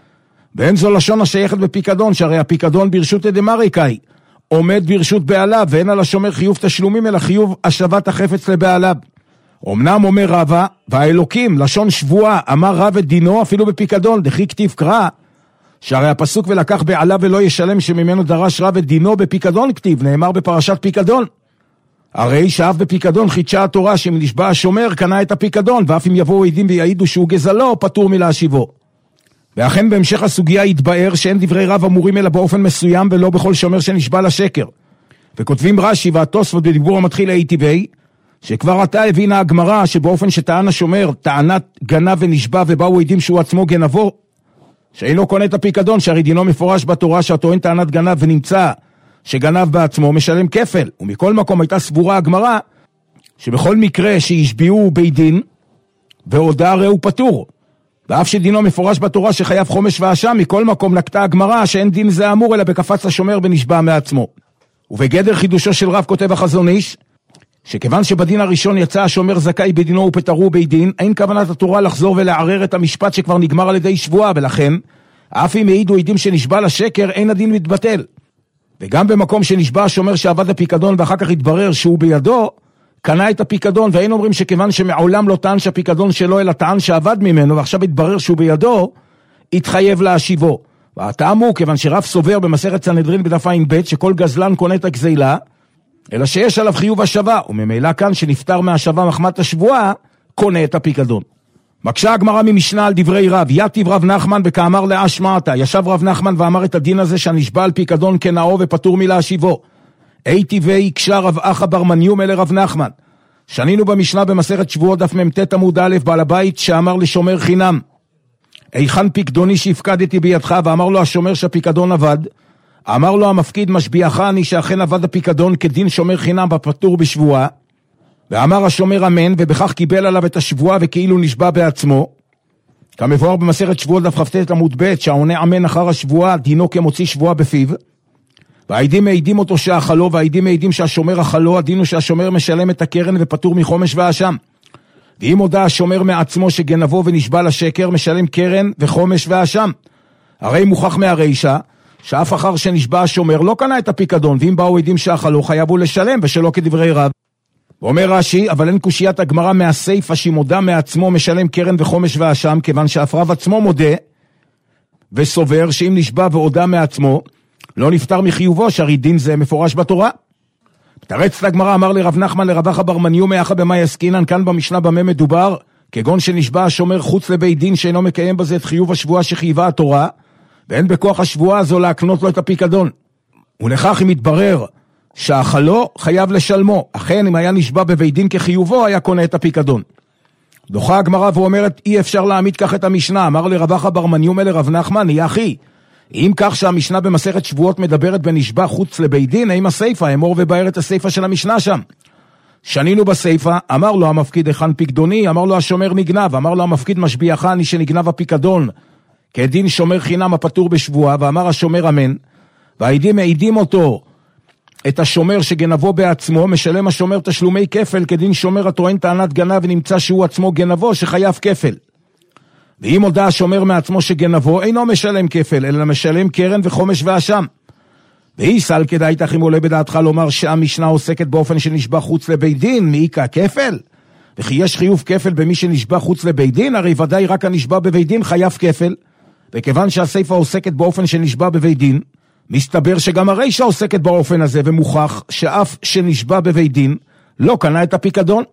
Speaker 3: ואין זו לשון השייכת בפיקדון, שהרי הפיקדון ברשות דמריקאי עומד ברשות בעליו, ואין על השומר חיוב תשלומים אלא חיוב השבת החפץ לבעליו. אמנם אומר רבא, והאלוקים לשון שבועה, אמר רב את דינו אפילו בפיקדון, דכי כתיב קרא, שהרי הפסוק ולקח בעליו ולא ישלם שממנו דרש רב את דינו בפיקדון כתיב, נאמר בפרשת פיקדון. הרי שאף בפיקדון חידשה התורה שאם נשבע השומר קנה את הפיקדון, ואף אם יבואו עדים ויעידו שהוא גזלו פטור מלהשיבו. ואכן בהמשך הסוגיה יתבאר שאין דברי רב אמורים אלא באופן מסוים ולא בכל שומר שנשבע לשקר. וכותבים רש"י והתוספות בדיבור המתחיל היטיבי, שכבר עתה הבינה הגמרא שבאופן שטען השומר טענת גנב ונשבע ובאו עדים שהוא עצמו גנבו, שאינו קונה את הפיקדון, שהרי דינו מפורש בתורה שהטוען טענת גנב ונמצא שגנב בעצמו משלם כפל. ומכל מקום הייתה סבורה הגמרא שבכל מקרה שישביעו בית דין והודעה הרי הוא פטור, ואף שדינו מפורש בתורה שחייב חומש ואשם, מכל מקום לקטה הגמרא שאין דין זה אמור אלא בקפץ השומר ונשבע מעצמו. ובגדר חידושו של רב כותב החזון איש שכיוון שבדין הראשון יצא השומר זכאי בדינו ופטרו בית דין, אין כוונת התורה לחזור ולערער את המשפט שכבר נגמר על ידי שבועה, ולכן אף אם העידו עדים שנשבע לשקר אין הדין מתבטל. וגם במקום שנשבע השומר שעבד הפיקדון ואחר כך התברר שהוא בידו קנה את הפיקדון, ואין אומרים שכיוון שמעולם לא טען שהפיקדון שלו אלא טען שעבד ממנו ועכשיו התברר שהוא בידו התחייב להשיבו. והטעם הוא כיוון שרב סובר במסכת סנהדרין בדף ע"ב שכל גזלן קונה את הגזילה אלא שיש עליו חיוב השבה, וממילא כאן שנפטר מהשבה מחמת השבועה קונה את הפיקדון. מקשה הגמרא ממשנה על דברי רב, יתיב רב נחמן וכאמר להשמעתה, ישב רב נחמן ואמר את הדין הזה שהנשבע על פיקדון כנאו ופטור מלהשיבו. היטיבי הקשה רב אחא בר מניום אל רב נחמן. שנינו במשנה במסכת שבועות דף מ"ט עמוד א', בעל הבית שאמר לשומר חינם, היכן פיקדוני שהפקדתי בידך? ואמר לו השומר שהפיקדון עבד. אמר לו המפקיד משביעך אני שאכן עבד הפיקדון כדין שומר חינם בפטור בשבועה. ואמר השומר אמן, ובכך קיבל עליו את השבועה וכאילו נשבע בעצמו. כמבואר במסכת שבועות דף כ"ט עמוד ב' שהעונה אמן אחר השבועה דינו כמוציא שבועה בפיו. והעדים מעידים אותו שאכלו, והעדים מעידים שהשומר אכלו, הדין הוא שהשומר משלם את הקרן ופטור מחומש ואשם. ואם הודע השומר מעצמו שגנבו ונשבע לשקר, משלם קרן וחומש ואשם. הרי מוכח מהרישה שאף אחר שנשבע השומר לא קנה את הפיקדון, ואם באו עדים שאכלו חייבו לשלם ושלא כדברי רב. ואומר רש"י, אבל אין קושיית הגמרא מהסיפא שמודה מעצמו משלם קרן וחומש ואשם, כיוון שאף רב עצמו מודה וסובר שאם נשבע והודה מעצמו לא נפטר מחיובו, שהרי דין זה מפורש בתורה. תרץ הגמרא, אמר לרב נחמן לרב אחא בר מניום מאחא במאי עסקינן, כאן במשנה במה מדובר, כגון שנשבע השומר חוץ לבית דין שאינו מקיים בזה את חיוב השבועה שחייבה התורה, ואין בכוח השבועה הזו להקנות לו את הפיקדון. ולכך אם יתברר שאכלו חייב לשלמו, אכן אם היה נשבע בבית דין כחיובו היה קונה את הפיקדון. דוחה הגמרא ואומרת אי אפשר להעמיד כך את המשנה. אמר לרב אחא בר מניום לרב נחמן, יא אחי, אם כך שהמשנה במסכת שבועות מדברת בנשבע חוץ לבית דין, האם הסיפא, אמור ובאר את הסיפא של המשנה שם. שנינו בסיפא, אמר לו המפקיד היכן פיקדוני, אמר לו השומר נגנב, אמר לו המפקיד משביעך אני שנגנב הפיקדון כדין שומר חינם הפטור בשבועה, ואמר השומר אמן, והעדים מעידים אותו את השומר שגנבו בעצמו, משלם השומר תשלומי כפל כדין שומר הטוען טענת גנב ונמצא שהוא עצמו גנבו שחייב כפל. ואם הודע השומר מעצמו שגנבו אינו משלם כפל אלא משלם קרן וחומש ואשם. והיא סל כדאי תך אם עולה בדעתך לומר שהמשנה עוסקת באופן שנשבע חוץ לבית דין מעיקה כפל, וכי יש חיוב כפל במי שנשבע חוץ לבית דין, הרי ודאי רק הנשבע בבית דין חייב כפל. וכיוון שהסיפא עוסקת באופן שנשבע בבית דין, מסתבר שגם הרישא עוסקת באופן הזה, ומוכח שאף שנשבע בבית דין לא קנה את הפיקדון.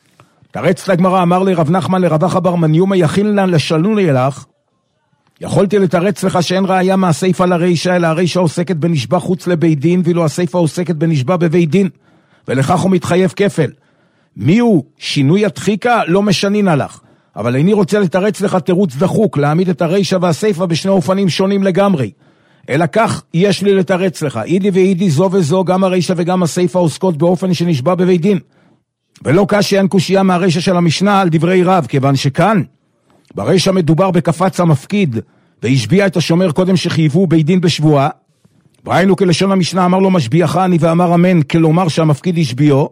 Speaker 3: תרץ לגמרא, אמר לרב נחמן לרב אחא בר מניומא יכין לן לשלוני אלך. יכולתי לתרץ לך שאין ראיה מהסיפא לרישא, אלא הרישא עוסקת בנשבע חוץ לבית דין, ואילו הסיפא עוסקת בנשבע בבית דין, ולכך הוא מתחייב כפל. מי הוא? שינוי הדחיקה? לא משנין הלך. אבל איני רוצה לתרץ לך תירוץ דחוק, להעמיד את הרישא והסיפא בשני אופנים שונים לגמרי. אלא כך יש לי לתרץ לך. אידי ואידי זו וזו, גם הרישא וגם הסיפא עוסקות באופן שנשבע בבית דין. ולא קשיא אין קושייה מהרישא של המשנה על דברי רב, כיוון שכאן ברישא מדובר בקפץ המפקיד, והשביע את השומר קודם שחייבו בית דין בשבועה, והיינו כלשון המשנה, אמר לו משביעך אני ואמר אמן, כלומר שהמפקיד השביעו,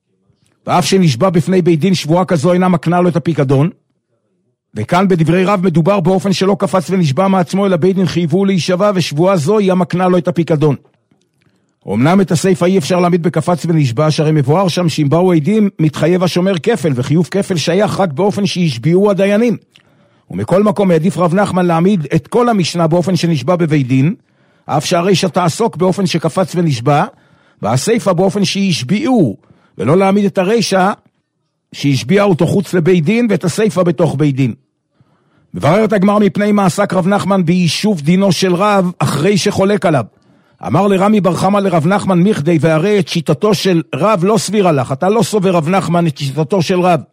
Speaker 3: ואף שנשבע בפני בית דין שבועה כזו אינה מקנה לו את הפיקדון, וכאן בדברי רב מדובר באופן שלא קפץ ונשבע מעצמו, אלא בית דין חייבו להישבע, ושבועה זו היא המקנה לו את הפיקדון. אמנם את הסייפה אי אפשר להעמיד בקפץ ונשבע, שהרי מבואר שם שאם באו עדים מתחייב השומר כפל, וחיוב כפל שייך רק באופן שישביעו הדיינים. ומכל מקום העדיף רב נחמן להעמיד את כל המשנה באופן שנשבע בבית דין, אף שהרישא תעסוק באופן שקפץ ונשבע, והסייפה באופן שישביעו, ולא להעמיד את הרישא שישביע אותו חוץ לבית דין, ואת הסייפה בתוך בית דין. מבררת הגמרא מפני מה עסק רב נחמן ביישוב דינו של רב אחרי שחולק עליו. אמר לרמי בר חמא לרב נחמן מכדי, והרי את שיטתו של רב לא סבירה לך, אתה לא סובר רב נחמן את שיטתו של רב,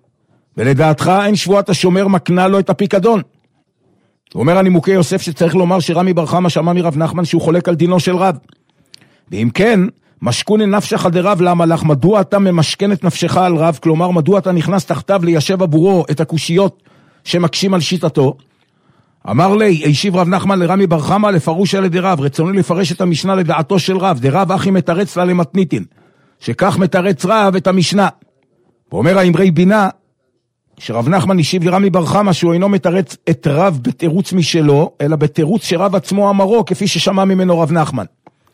Speaker 3: ולדעתך אין שבועת השומר מקנה לו את הפיקדון. הוא אומר הנימוקי יוסף שצריך לומר שרמי בר חמא שמע מרב נחמן שהוא חולק על דינו של רב, ואם כן משכוני נפשך דרב, למה לך? מדוע אתה ממשכן את נפשך על רב? כלומר מדוע אתה נכנס תחתיו ליישב עבורו את הקושיות שמקשים על שיטתו? אמר לי, הישיב רב נחמן לרמי בר חמא לפרוש על ידי רב, רצוני לפרש את המשנה לדעתו של רב, דרב אחי מתרץ לה למתניתין, שכך מתרץ רב את המשנה. ואומר האמרי בינה, שרב נחמן השיב לרמי בר חמא שהוא אינו מתרץ את רב בתירוץ משלו, אלא בתירוץ שרב עצמו אמרו, כפי ששמע ממנו רב נחמן.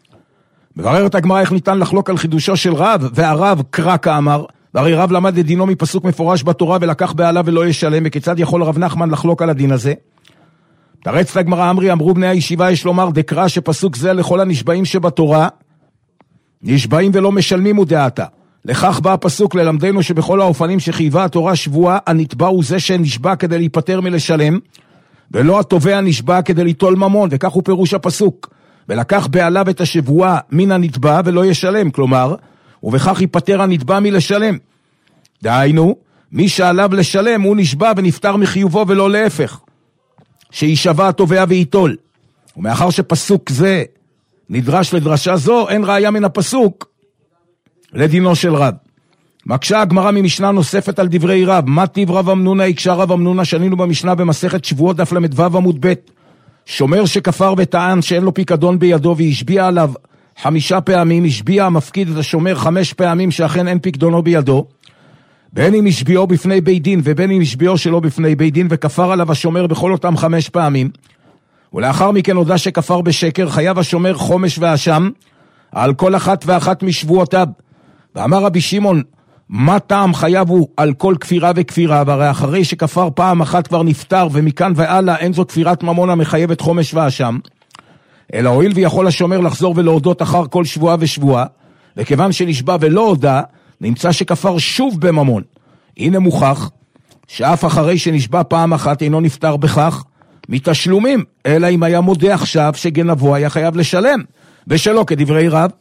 Speaker 3: מבררת הגמרא איך ניתן לחלוק על חידושו של רב, והרב קרא כאמר, והרי רב למד את דינו מפסוק מפורש בתורה ולקח בעלה ולא ישלם, וכיצד יכול רב נחמן לחלוק על הדין הזה? תרץ לגמרא אמרי, אמרו בני הישיבה יש לומר דקרא שפסוק זה לכל הנשבעים שבתורה, נשבעים ולא משלמים ודעתה. לכך בא הפסוק ללמדנו שבכל האופנים שחייבה התורה שבועה, הנתבע הוא זה שנשבע כדי להיפטר מלשלם, ולא התובע נשבע כדי ליטול ממון, וכך הוא פירוש הפסוק. ולקח בעליו את השבועה מן הנתבע ולא ישלם, כלומר, ובכך ייפטר הנתבע מלשלם. דהיינו, מי שעליו לשלם הוא נשבע ונפטר מחיובו ולא להפך, שישבע התובע ויטול. ומאחר שפסוק זה נדרש לדרשה זו, אין ראיה מן הפסוק לדינו של רב. מקשה הגמרא ממשנה נוספת על דברי רב, מה טיב רב אמנונה? הקשה רב אמנונה שנינו במשנה במסכת שבועות דף ל"ו עמוד ב', שומר שכפר וטען שאין לו פיקדון בידו והשביע עליו 5 פעמים, השביע המפקיד את השומר 5 פעמים שאכן אין פיקדונו בידו, בין אם השביעו בפני בית דין ובין אם השביעו שלא בפני בית דין, וכפר עליו השומר בכל אותם 5 פעמים, ולאחר מכן הודע שכפר בשקר, חייב השומר חומש ואשם על כל אחת ואחת משבועותיו. ואמר רבי שמעון, מה טעם חייב הוא על כל כפירה וכפירה? והרי אחרי שכפר פעם אחת כבר נפטר, ומכאן והלאה אין זו כפירת ממון המחייבת חומש ואשם, אלא הואיל ויכול השומר לחזור ולהודות אחר כל שבועה ושבועה, וכיוון שנשבע ולא הודע, נמצא שכפר שוב בממון. הנה מוכח שאף אחרי שנשבע פעם אחת אינו נפטר בכך מתשלומים, אלא אם היה מודה עכשיו שגנבו היה חייב לשלם, ושלא כדברי רב.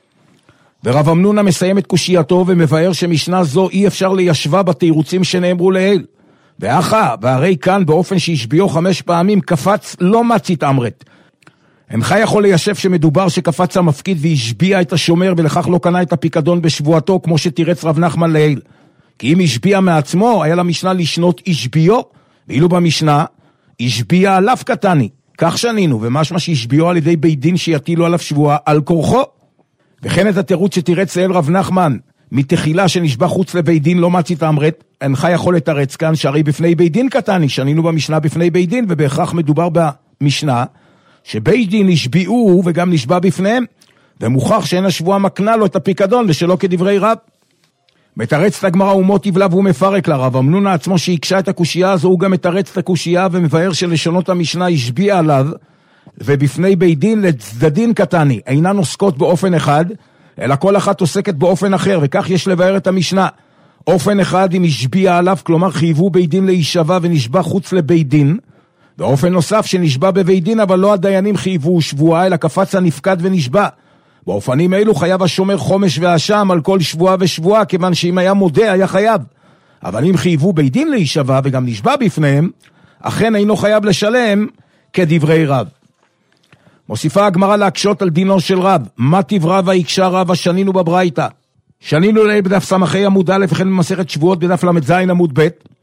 Speaker 3: ורב אמנונה מסיים את קושייתו ומבאר שמשנה זו אי אפשר ליישבה בתירוצים שנאמרו לעיל. והרי כאן באופן שהשביעו 5 פעמים קפץ לא מצית אמרת. אינך יכול ליישב שמדובר שקפץ המפקיד והשביע את השומר ולכך לא קנה את הפיקדון בשבועתו, כמו שתירץ רב נחמן לעיל. כי אם השביע מעצמו היה למשנה לשנות השביעו, ואילו במשנה השביע עליו קטני. כך שנינו, ומשמע שהשביעו על ידי בית דין שיטילו עליו שבועה על כורחו. וכן את התירוץ שתירץ לעיל רב נחמן מתחילה שנשבע חוץ לבית דין לא מצית אמרת, אינך יכול לתרץ כאן שהרי בפני בית דין קטני, שנינו במשנה בפני בית דין, ובהכרח מדובר במשנה שבית דין השביעו וגם נשבע בפניהם, ומוכח שאין השבועה מקנה לו את הפיקדון ושלא כדברי רב. מתרץ את הגמרא ומוטיב לה והוא מפרק לה. רב אמנונה עצמו שהקשה את הקושייה הזו הוא גם מתרץ את הקושייה ומבאר שלשונות המשנה השביע עליו ובפני בית דין לצדדין קטני אינן עוסקות באופן אחד, אלא כל אחת עוסקת באופן אחר, וכך יש לבאר את המשנה. אופן אחד אם השביע עליו, כלומר חייבו בית דין להישבע ונשבע חוץ לבית דין, באופן נוסף שנשבע בבית דין אבל לא הדיינים חייבו שבועה אלא קפץ הנפקד ונשבע. באופנים אלו חייב השומר חומש ואשם על כל שבועה ושבועה, כיוון שאם היה מודה היה חייב. אבל אם חייבו בית דין להישבע וגם נשבע בפניהם, אכן אינו חייב לשלם כדברי רב. מוסיפה הגמרא להקשות על דינו של רב, מה תברא ויקשה רב השנינו בברייתא. שנינו לעיל בדף סמכי עמוד א' וכן במסכת שבועות בדף ל"ז עמוד ב',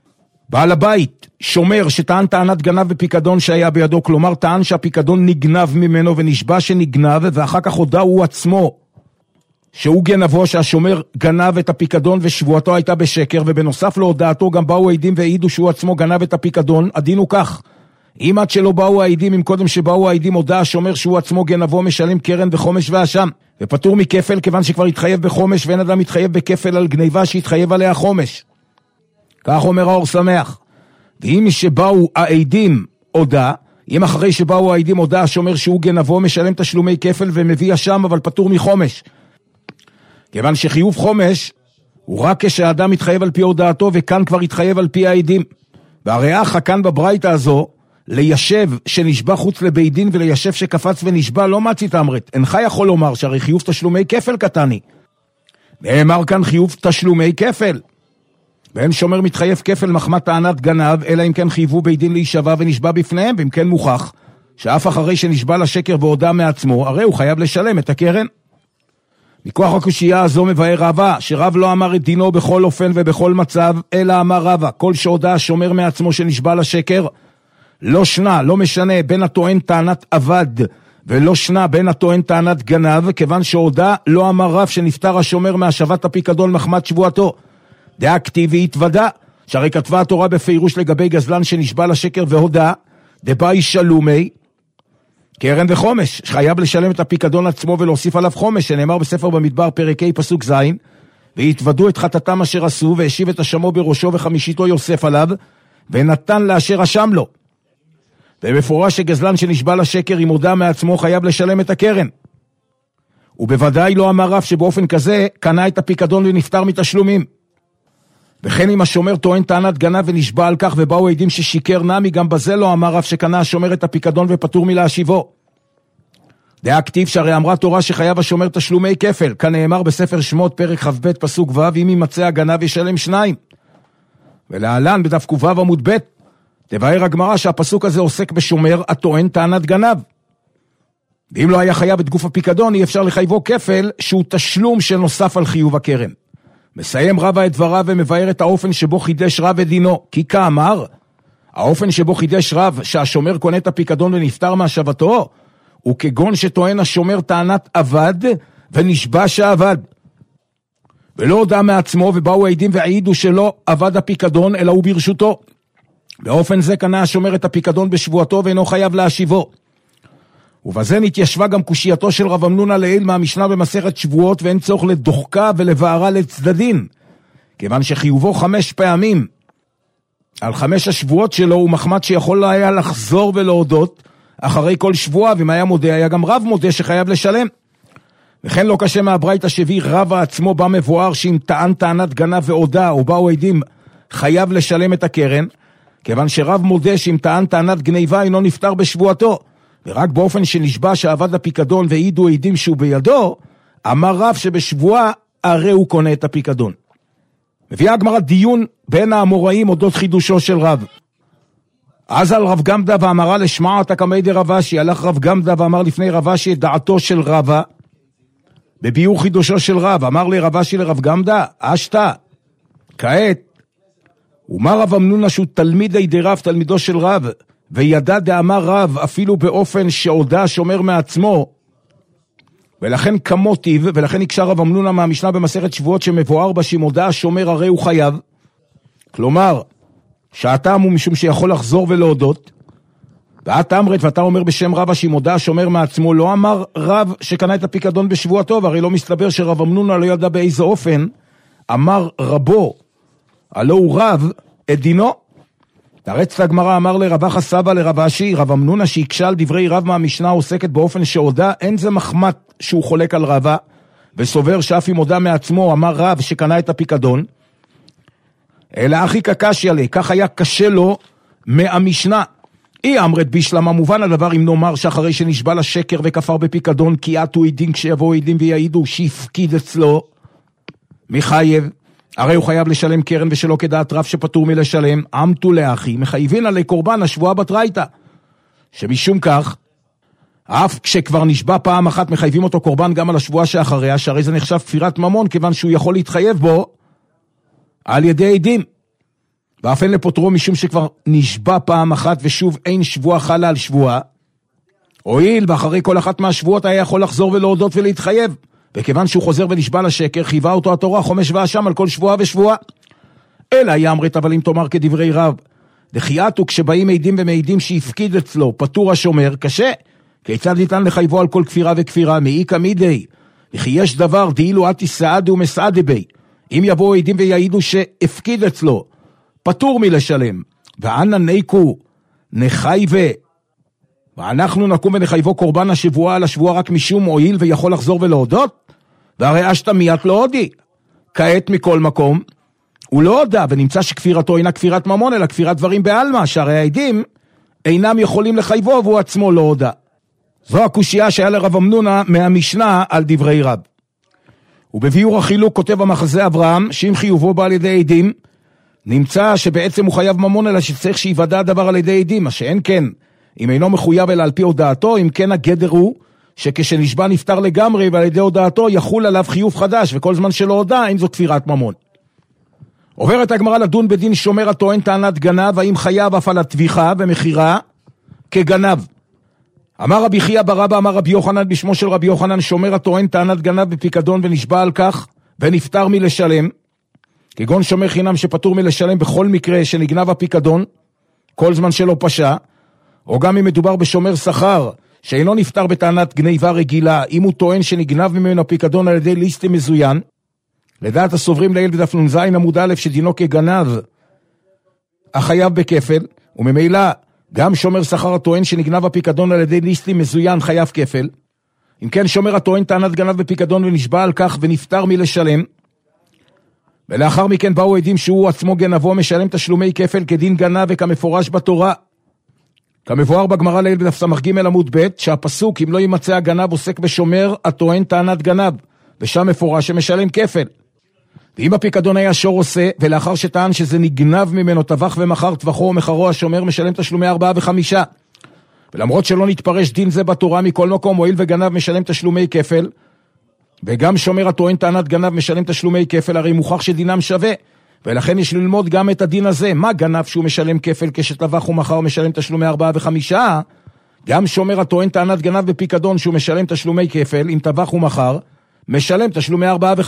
Speaker 3: בעל הבית, שומר שטען טענת גנב בפיקדון שהיה בידו, כלומר טען שהפיקדון נגנב ממנו ונשבע שנגנב, ואחר כך הודע הוא עצמו שהוא גנבו, שהשומר גנב את הפיקדון ושבועתו הייתה בשקר, ובנוסף להודעתו גם באו העדים והעידו שהוא עצמו גנב את הפיקדון. הדין הוא כך, אם עד שלא באו העדים, אם קודם שבאו העדים הודע השומר שהוא עצמו גנבו, משלם קרן וחומש ואשם, ופטור מכפל כיוון שכבר התחייב בחומש, ואין אדם מתחייב בכפל על גניבה שהתחייב עליה חומש. כך אומר האור שמח. ואם שבאו העדים הודע, אם אחרי שבאו העדים הודע השומר שהוא גנבו, משלם תשלומי כפל ומביא אשם, אבל פטור מחומש. כיוון שחיוב חומש הוא רק כשהאדם מתחייב על פי הודעתו, וכאן כבר התחייב על פי העדים. והרי אך כאן בברייתא הזו, ליישב שנשבע חוץ לבית דין וליישב שקפץ ונשבע לא מצית אמרת. אינך יכול לומר שהרי חיוב תשלומי כפל קטני. נאמר כאן חיוב תשלומי כפל. ואין שומר מתחייב כפל מחמת טענת גנב, אלא אם כן חייבו בית דין להישבע ונשבע בפניהם, ואם כן מוכח שאף אחרי שנשבע לשקר והודע מעצמו, הרי הוא חייב לשלם את הקרן. מכוח הקושייה הזו מבאר רבא, שרב לא אמר את דינו בכל אופן ובכל מצב, אלא אמר רבא, כל שהודע השומר מעצמו שנשבע לשקר, לא שנה, לא משנה בין הטוען טענת עבד, ולא שנה בין הטוען טענת גנב, כיוון שהודע לא אמר רב שנפטר השומר מהשבת הפיקדון מחמת שבועתו. דעה כתיבי התוודע, שהרי כתבה התורה בפירוש לגבי גזלן שנשבע לשקר והודע, דבאי שלומי, קרן וחומש, שחייב לשלם את הפיקדון עצמו ולהוסיף עליו חומש, שנאמר בספר במדבר פרק ה' פסוק ז', והתוודו את חטאתם אשר עשו, והשיב את אשמו בראשו וחמישיתו יוסף עליו, ונתן לאשר אשם לו. ומפורש שגזלן שנשבע לשקר אם הודע מעצמו חייב לשלם את הקרן. ובוודאי לא אמר רב שבאופן כזה קנה את הפיקדון ונפטר מתשלומים. וכן אם השומר טוען טענת גנב ונשבע על כך ובאו עדים ששיקר נמי, גם בזה לא אמר רב שקנה השומר את הפיקדון ופטור מלהשיבו. דעה כתיב שהרי אמרה תורה שחייב השומר תשלומי כפל, כנאמר בספר שמות פרק כ"ב פסוק ו', אם ימצא הגנב ישלם 2. ולהלן בדף ק"ו עמוד ב' תבאר הגמרא שהפסוק הזה עוסק בשומר הטוען טענת גנב. ואם לא היה חייב את גוף הפיקדון, אי אפשר לחייבו כפל שהוא תשלום שנוסף על חיוב הקרן. מסיים רבא את דבריו ומבאר את האופן שבו חידש רב את דינו, כי כאמר, האופן שבו חידש רב שהשומר קונה את הפיקדון ונפטר מהשבתו, הוא כגון שטוען השומר טענת עבד ונשבע שעבד. ולא הודע מעצמו ובאו העדים והעידו שלא עבד הפיקדון אלא הוא ברשותו. באופן זה קנה השומר את הפיקדון בשבועתו ואינו חייב להשיבו. ובזה נתיישבה גם קושייתו של רב אמנונה לעיל מהמשנה במסכת שבועות, ואין צורך לדוחקה ולבערה לצדדין, כיוון שחיובו 5 פעמים על 5 השבועות שלו הוא מחמת שיכול היה לחזור ולהודות אחרי כל שבוע, ואם היה מודה היה גם רב מודה שחייב לשלם. וכן לא קשה מהברייתא שהביא רבא עצמו בא מבואר שאם טען טענת גנב והודע או באו עדים חייב לשלם את הקרן, כיוון שרב מודה שאם טען טענת גניבה אינו נפטר בשבועתו, ורק באופן שנשבע שעבד הפיקדון והעידו עדים שהוא בידו, אמר רב שבשבועה הרי הוא קונה את הפיקדון. מביאה הגמרא דיון בין האמוראים אודות חידושו של רב. אז על רב גמדא ואמרה לשמע אתה כמי דרב אשי, הלך רב גמדא ואמר לפני רב אשי את דעתו של רבא, בביאור חידושו של רב, אמר לי רב אשי לרב גמדא, אשתה, כעת, ומה רב אמנונה שהוא תלמידי דרב, תלמידו של רב, וידע דאמר רב אפילו באופן שהודע שומר מעצמו, ולכן כמותיב, ולכן יקשה רב אמנונה מהמשנה במסכת שבועות שמבואר בה שאם הודע שומר הרי הוא חייב, כלומר, שהטעם הוא משום שיכול לחזור ולהודות, ואת אמרת ואתה אומר בשם רבא שאם הודע שומר מעצמו, לא אמר רב שקנה את הפיקדון בשבועתו, והרי לא מסתבר שרב אמנונה לא ידע באיזה אופן, אמר רבו, הלא הוא רב את דינו. תרץ הגמרא אמר לרבא סבא לרב אשי, רב אמנונה שיקשה על דברי רב מהמשנה עוסקת באופן שהודע, אין זה מחמת שהוא חולק על רבא, וסובר שאף אם הודע מעצמו אמר רב שקנה את הפיקדון, אלא אחי קקשי עלי, כך היה קשה לו מהמשנה. אי אמרת בישלמה, מובן הדבר אם נאמר שאחרי שנשבע לשקר וכפר בפיקדון, כי עתו עדים כשיבואו עדים ויעידו שהפקיד אצלו, מחייב, הרי הוא חייב לשלם קרן ושלא כדעת רב שפטור מלשלם, עמתו לאחי, מחייבין עלי קורבן השבועה בתרייתא, שמשום כך, אף כשכבר נשבע פעם אחת מחייבים אותו קורבן גם על השבועה שאחריה, שהרי זה נחשב כפירת ממון, כיוון שהוא יכול להתחייב בו על ידי עדים. ואף אין לפוטרו משום שכבר נשבע פעם אחת ושוב אין שבועה חלה על שבועה, הואיל ואחרי כל אחת מהשבועות היה יכול לחזור ולהודות ולהתחייב, וכיוון שהוא חוזר ונשבע לשקר, חייבה אותו התורה חומש ואשם על כל שבועה ושבועה. אלא יאמרת, אבל אם תאמר כדברי רב, דחייתו כשבאים עדים ומעידים שהפקיד אצלו פטור השומר, קשה, כיצד ניתן לחייבו על כל כפירה וכפירה, מאיקה מידי, וכי יש דבר דאילו אתי סעד ומסעד בי, אם יבואו עדים ויעידו שהפקיד אצלו פטור מלשלם, ואנה ניקו נחייבה, ואנחנו נקום ונחייבו קורבן השבועה על השבועה רק משום הועיל ויכול לחזור ולהודות, והרי אשת מיד לא הודי. כעת מכל מקום הוא לא הודע, ונמצא שכפירתו אינה כפירת ממון אלא כפירת דברים בעלמא, שהרי העדים אינם יכולים לחייבו והוא עצמו לא הודע. זו הקושייה שהיה לרב אמנונה מהמשנה על דברי רב. ובביאור החילוק כותב המחזה אברהם שאם חיובו בא על ידי עדים, נמצא שבעצם הוא חייב ממון אלא שצריך שיוודע הדבר על ידי עדים, מה שאין כן אם אינו מחויב אלא על פי הודעתו, אם כן הגדר הוא שכשנשבע נפטר לגמרי ועל ידי הודעתו יחול עליו חיוב חדש, וכל זמן שלא הודע אין זו כפירת ממון. עוברת הגמרא לדון בדין שומר הטוען טענת גנב, האם חייב אף על התביכה ומחירה כגנב. אמר רבי חייא בר אבא אמר רבי יוחנן בשמו של רבי יוחנן, שומר הטוען טענת גנב בפיקדון ונשבע על כך ונפטר מלשלם, כגון שומר חינם שפטור מלשלם בכל מקרה שנגנב הפיקדון כל זמן שלא פשע, או גם אם מדובר בשומר שכר שאינו נפטר בטענת גניבה רגילה, אם הוא טוען שנגנב ממנו הפיקדון על ידי ליסטי מזוין, לדעת הסוברים לעיל בדף נ"ז עמוד א' שדינו כגנב החייב בכפל, וממילא גם שומר שכר הטוען שנגנב הפיקדון על ידי ליסטי מזוין חייב כפל. אם כן שומר הטוען טענת גנב בפיקדון ונשבע על כך ונפטר מלשלם, ולאחר מכן באו עדים שהוא עצמו גנבו משלם תשלומי כפל כדין גנב וכמפורש בתורה. כמבואר בגמרא לעיל בדף ס"ג עמוד ב' שהפסוק אם לא יימצא הגנב עוסק בשומר הטוען טענת גנב, ושם מפורש שמשלם כפל. ואם הפיקדון היה שור עושה, ולאחר שטען שזה נגנב ממנו טבח ומחר טבחו ומחרו, השומר משלם תשלומי 4 ו5. ולמרות שלא נתפרש דין זה בתורה מכל מקום, הואיל וגנב משלם תשלומי כפל, וגם שומר הטוען טענת גנב משלם תשלומי כפל, הרי מוכח שדינם שווה, ולכן יש ללמוד גם את הדין הזה. מה גנב שהוא משלם כפל כשטבח ומחר משלם תשלומי 4 ו5? גם שומר הטוען טענת גנב בפיקדון שהוא משלם תשלומי כפל, אם טבח ומחר משלם תשלומי 4 ו5.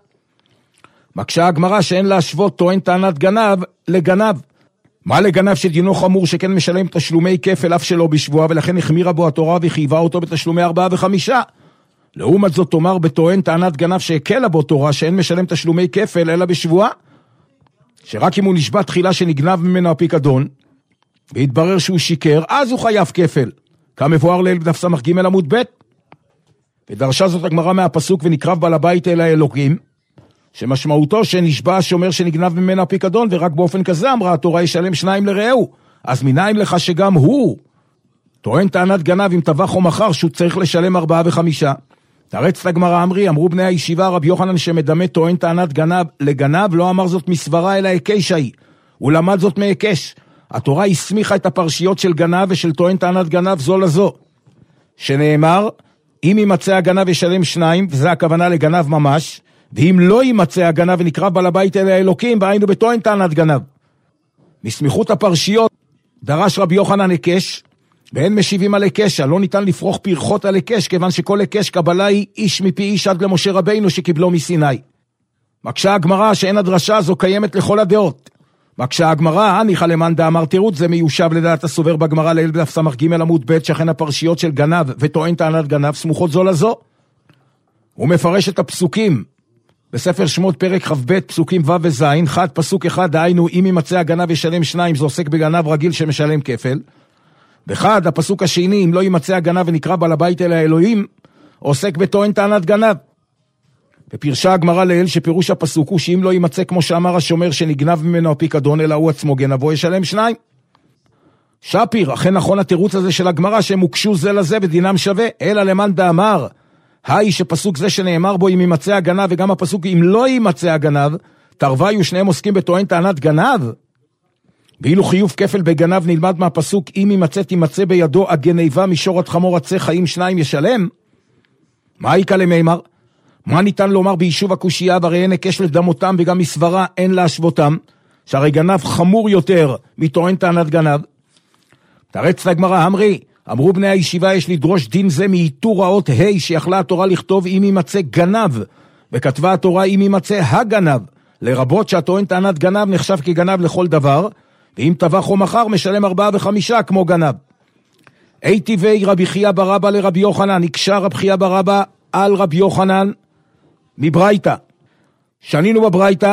Speaker 3: מקשה הגמרא שאין להשוות טוען טענת גנב לגנב. מה לגנב שדינו חמור שכן משלם תשלומי כפל אף שלא בשבועה, ולכן החמירה בו התורה וחייבה אותו בתשלומי 4 ו5. לעומת זאת תאמר בטוען טענת גנב שהקלה בו תורה שאין משלם תשלומי כפל אלא בשבועה, שרק אם הוא נשבע תחילה שנגנב ממנו הפיקדון והתברר שהוא שיקר, אז הוא חייב כפל, כמבואר לעיל בדף ס"ג עמוד ב'. ודרשה זאת הגמרא מהפסוק ונקרב בעל הבית אל האלוקים, שמשמעותו שנשבע השומר שנגנב ממנו הפיקדון, ורק באופן כזה אמרה התורה ישלם 2 לרעהו. אז מנין לך שגם הוא טוען טענת גנב אם טבח או מחר שהוא צריך לשלם 4 ו5? תרץ לגמרא אמרו בני הישיבה רבי יוחנן שמדמה טוען טענת גנב לגנב, לא אמר זאת מסברה אלא הקש היא, הוא למד זאת מהקש. התורה הסמיכה את הפרשיות של גנב ושל טוען טענת גנב זו לזו, שנאמר אם יימצא הגנב ישלם 2, וזה הכוונה לגנב ממש, ואם לא יימצא הגנב ונקרב בעל הבית אל האלוקים, והיינו בטוען טענת גנב. מסמיכות הפרשיות דרש רבי יוחנן הקש, ואין משיבים על הקש, לא ניתן לפרוח פרחות על הקש, כיוון שכל הקש קבלה היא איש מפי איש עד למשה רבינו שקיבלו מסיני. מקשה הגמרא שאין הדרשה הזו קיימת לכל הדעות. מקשה הגמרא, ניחא למאן דאמר תירוץ, זה מיושב לדעת הסובר בגמרא לעיל בדף ס"ג עמוד ב' שכן הפרשיות של גנב וטוען טענת גנב סמוכות זו לזו. הוא מפרש את הפסוקים בספר שמות פרק כ"ב פסוקים ו' וז', חד פסוק אחד דהיינו אם יימצא הגנב ישלם 2, זה עוסק בגנב רגיל שמשלם כפל. וחד הפסוק השני אם לא יימצא הגנב ונקרא בעל הבית אל האלוהים, עוסק בטוען טענת גנב. ופרשה הגמרא לעיל שפירוש הפסוק הוא שאם לא יימצא כמו שאמר השומר שנגנב ממנו הפיקדון אלא הוא עצמו גנבו ישלם 2. שפיר, אכן נכון התירוץ הזה של הגמרא שהם הוקשו זה לזה ודינם שווה, אלא למאן דאמר היי שפסוק זה שנאמר בו אם יימצא הגנב, וגם הפסוק אם לא יימצא הגנב, תרוויו שניהם עוסקים בטוען טענת גנב. ואילו חיוב כפל בגנב נלמד מהפסוק אם יימצא בידו הגניבה משורת חמור עצה חיים 2 ישלם. מה איקה למימר? מה ניתן לומר ביישוב הקושייה? והרי אין הקש לדמותם וגם מסברה אין להשוותם, שהרי גנב חמור יותר מטוען טענת גנב. תרץ הגמרא, אמרו בני הישיבה יש לדרוש דין זה מאיתור האות ה' שיכלה התורה לכתוב אם יימצא גנב, וכתבה התורה אם יימצא הגנב, לרבות שהטוען טענת גנב נחשב כגנב לכל דבר, ואם טבח או מחר משלם 4 ו5 כמו גנב. היטיבי רבי חייא בר אבא לרבי יוחנן, הקשה רבי חייא בר אבא על רבי יוחנן מברייתא. שנינו בברייתא,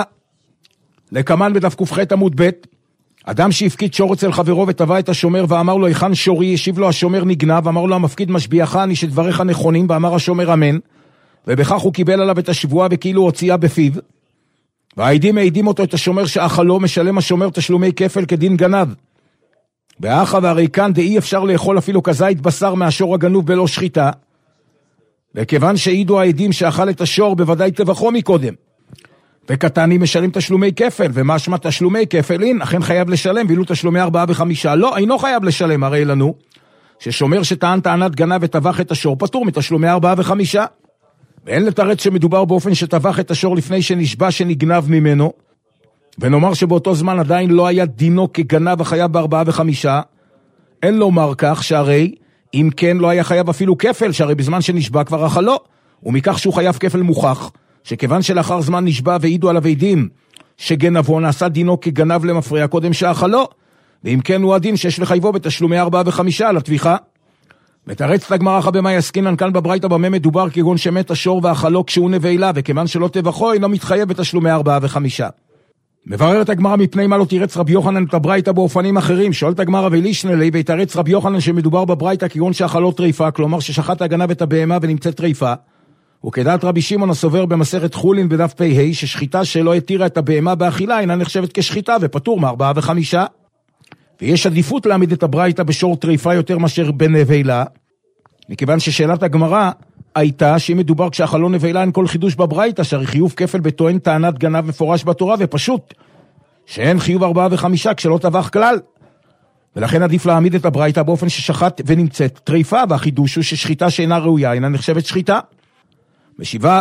Speaker 3: לקמן בדף ק"ח עמוד ב', אדם שהפקיד שור אצל חברו וטבע את השומר ואמר לו היכן שורי, השיב לו השומר נגנב, אמר לו המפקיד משביעך אני שדבריך נכונים, ואמר השומר אמן, ובכך הוא קיבל עליו את השבועה וכאילו הוציאה בפיו, והעדים מעידים אותו את השומר שאכלו, משלם השומר תשלומי כפל כדין גנב. באחא והרי כאן דאי אפשר לאכול אפילו כזית בשר מהשור הגנוב בלא שחיטה, וכיוון שהעידו העדים שאכל את השור בוודאי טבחו מקודם, וקטני משלם תשלומי כפל, ומשמע תשלומי כפל אין, אכן חייב לשלם, ואילו תשלומי 4 ו5 לא, אינו חייב לשלם, הרי לנו ששומר שטען טענת גנב וטבח את השור פטור מתשלומי 4 ו5, ואין לתרץ שמדובר באופן שטבח את השור לפני שנשבע שנגנב ממנו, ונאמר שבאותו זמן עדיין לא היה דינו כגנב החייב ב4 ו5, אין לומר כך שהרי אם כן לא היה חייב אפילו כפל, שהרי בזמן שנשבע כבר אכלו, ומכך שהוא חייב כפל מוכח, שכיוון שלאחר זמן נשבע והעידו עליו עדים שגנבו נעשה דינו כגנב למפרע קודם שאכלו, ואם כן הוא הדין שיש לחייבו בתשלומי 4 ו5 על התביכה. מתרץ הגמרא במה יסקינן כאן בברייתא במה מדובר כגון שמת השור ואכלו כשהוא נבלה, וכיוון שלא טבחו אינו מתחייב בתשלומי 4 ו5. מבררת הגמרא מפני מה לא תירץ רבי יוחנן את הברייתא באופנים אחרים. שואלת הגמרא ולישנא ליה, ויתרץ רבי יוחנן שמדובר בברייתא כגון שאכלו טריפה, כלומר ששחט הגנב את הבהמה ונמצאת טריפה, וכדעת רבי שמעון הסובר במסכת חולין בדף פ"ה ששחיטה שלא התירה את הבהמה באכילה אינה נחשבת כשחיטה ופטור מ4 ו5, ויש עדיפות להעמיד את הברייתא בשור טריפה יותר מאשר בנבלה, מכיוון ששאלת הגמרא הייתה שאם מדובר כשאכלו נבלה אין כל חידוש בברייתא, שהרי חיוב כפל בטוען טענת גנב מפורש בתורה, ופשוט שאין חיוב 4 ו5 כשלא טבח כלל, ולכן עדיף להעמיד את הברייתא באופן ששחט ונמצאת טריפה, והחידוש הוא ששחיטה שאינה ראויה אינה נחשבת שחיטה. משיבה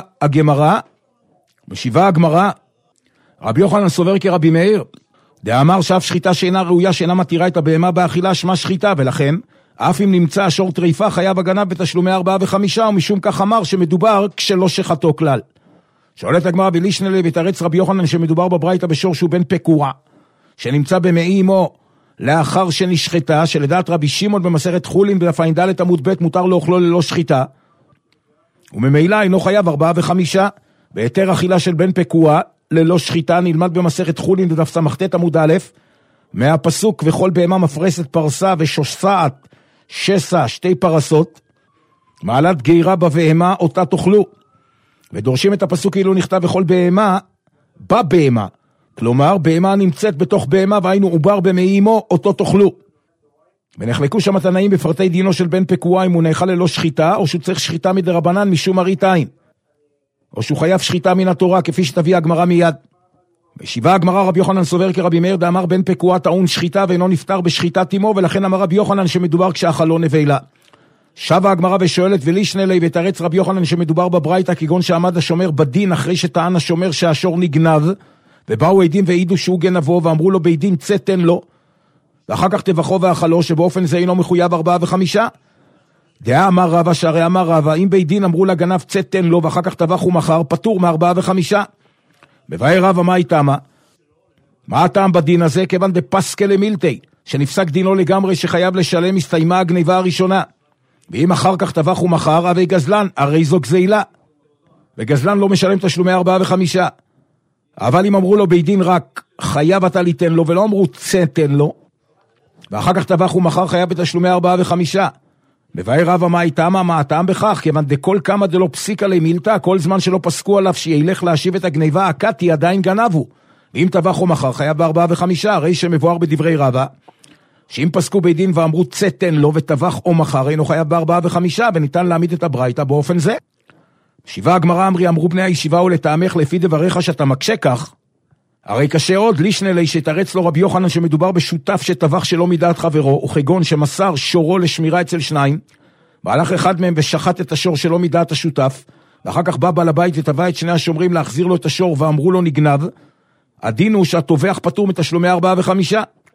Speaker 3: הגמרא, רבי יוחנן סובר כרבי מאיר, דאמר שאף שחיטה שאינה ראויה שאינה מתירה את הבהמה באכילה שמה שחיטה, ולכן אף אם נמצא השור טריפה חייב הגנב בתשלומי 4 ו5, ומשום כך אמר שמדובר כשלא שחטו כלל. שואלת הגמרא ולישנא ליה, ויתרץ רבי יוחנן שמדובר בברייתא בשור שהוא בן פקורה, שנמצא במעי אמו לאחר שנשחטה, שלדעת רבי שמעון במסכת חולין בדף ע"ד עמוד ב' מותר לאוכלו ללא שחיטה, וממילא אינו חייב 4 ו5. בהיתר אכילה של בן פקורה ללא שחיטה נלמד במסכת חולין בדף ס"ט עמוד א' מהפסוק וכל בהמה מפרסת פרסה ושוסעת שסע 2 פרסות מעלת גירה בבהמה אותה תאכלו, ודורשים את הפסוק כאילו נכתב וכל בהמה בבהמה, כלומר בהמה נמצאת בתוך בהמה והיינו עובר במעי אמו אותו תאכלו. ונחלקו שם התנאים בפרטי דינו של בן פקורה אם הוא נאכל ללא שחיטה, או שהוא צריך שחיטה מדרבנן משום מראית עין, או שהוא חייב שחיטה מן התורה כפי שתביא הגמרא מיד. משיבה הגמרא רבי יוחנן סובר כרבי מאיר דאמר בן פקורה טעון שחיטה ואינו נפטר בשחיטת אמו, ולכן אמר רבי יוחנן שמדובר כשאכלו נבלה. שבה הגמרא ושואלת ולישנא ליה, ויתרץ רבי יוחנן שמדובר בברייתא כגון שעמד השומר בדין אחרי שטען השומר שהשור נגנב, ובאו עדים והעידו שהוא גנבו ואמרו לו בדין צא תן לו, ואחר כך טבחו ואכלו, שבאופן זה אינו מחויב 4 ו5. דעה אמר רבא, שהרי אמר רבא אם בית דין אמרו לגנב צא תן לו ואחר כך טבח ומחר פטור מ4 ו5. מבאר רבא מה איתמה? מה הטעם בדין הזה? כיוון דפסקה למילתי, שנפסק דינו לגמרי שחייב לשלם הסתיימה הגניבה הראשונה, ואם אחר כך טבח ומחר הרי גזלן, הרי זו גזילה, וגזלן לא משלם תשלומי 4 ו5. אבל אם אמרו לו בית דין רק חייב אתה ליתן לו, ולא אמרו צא תן לו, ואחר כך טבח ומחר חייב בתשלומי 4 ו5. מבאר רבא מה איתמה? מה הטעם בכך? כיוון דכל כמה דלא פסיקה למילתא, כל זמן שלא פסקו עליו שילך להשיב את הגניבה הקטי עדיין גנבו, ואם טבח ומחר חייב ב4 ו5, הרי שמבואר בדברי רבא שאם פסקו בית דין ואמרו צא תן לו וטבח או מחר אינו חייב ב4 ו5, וניתן להעמיד את הברייתא באופן זה. משיבה הגמרא אמרו בני הישיבה ולטעמך לפי דבריך שאתה מקשה כך, הרי קשה עוד לישנא ליה שתרץ לו רבי יוחנן שמדובר בשותף שטבח שלא מדעת חברו, וכגון שמסר שורו לשמירה אצל שניים, והלך אחד מהם ושחט את השור שלא מדעת השותף, ואחר כך בא בעל הבית וטבע את שני השומרים להחזיר לו את השור ואמרו לו נגנב, הדין הוא שהטובח פטור מתשלומי 4 ו5.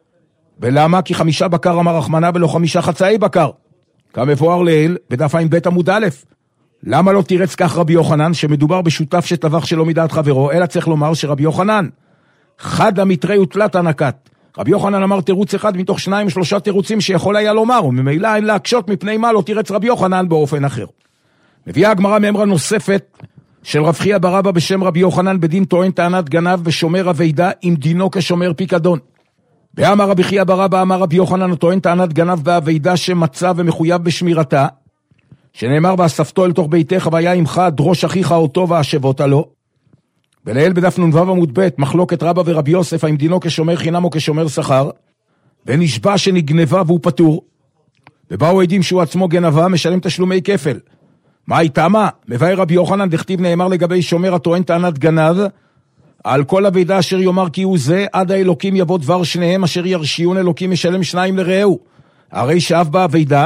Speaker 3: ולמה? כי 5 בקר אמר רחמנה ולא 5 חצאי בקר. כמבואר לעיל בדף ע"ב עמוד א'. למה לא תירץ כך רבי יוחנן שמדובר בשותף שטבח שלא מדעת חברו, אלא צריך לומר שרבי יוחנן חד המתרי ותלת הנקת. רבי יוחנן אמר תירוץ אחד מתוך 2-3 תירוצים שיכול היה לומר, וממילא אין להקשות מפני מה לא תירץ רבי יוחנן באופן אחר. מביאה הגמרא מאמרה נוספת של רב חייא בר אבא בשם רבי יוחנן בדין טוען טענת גנב ושומר אבידה עם דינו כשומר פיקדון. באמר רבי חייא בר אבא אמר רבי יוחנן טוען טענת גנב באבידה שמצא ומחויב בשמירתה, שנאמר ואספתו אל תוך ביתך והיה עמך דרוש אחיך אותו והשבותה לו. ולעיל בדף נ"ו עמוד ב' מחלוקת רבא ורבי יוסף האם דינו כשומר חינם או כשומר שכר, ונשבע שנגנבה והוא פטור, ובאו עדים שהוא עצמו גנבה משלם תשלומי כפל. מה הייתה מה? מבאר רבי יוחנן דכתיב נאמר לגבי שומר הטוען טענת גנב, על כל אבידה אשר יאמר כי הוא זה עד האלוקים יבוא דבר שניהם אשר ירשיון אלוקים משלם 2 לרעהו. הרי שאף באבידה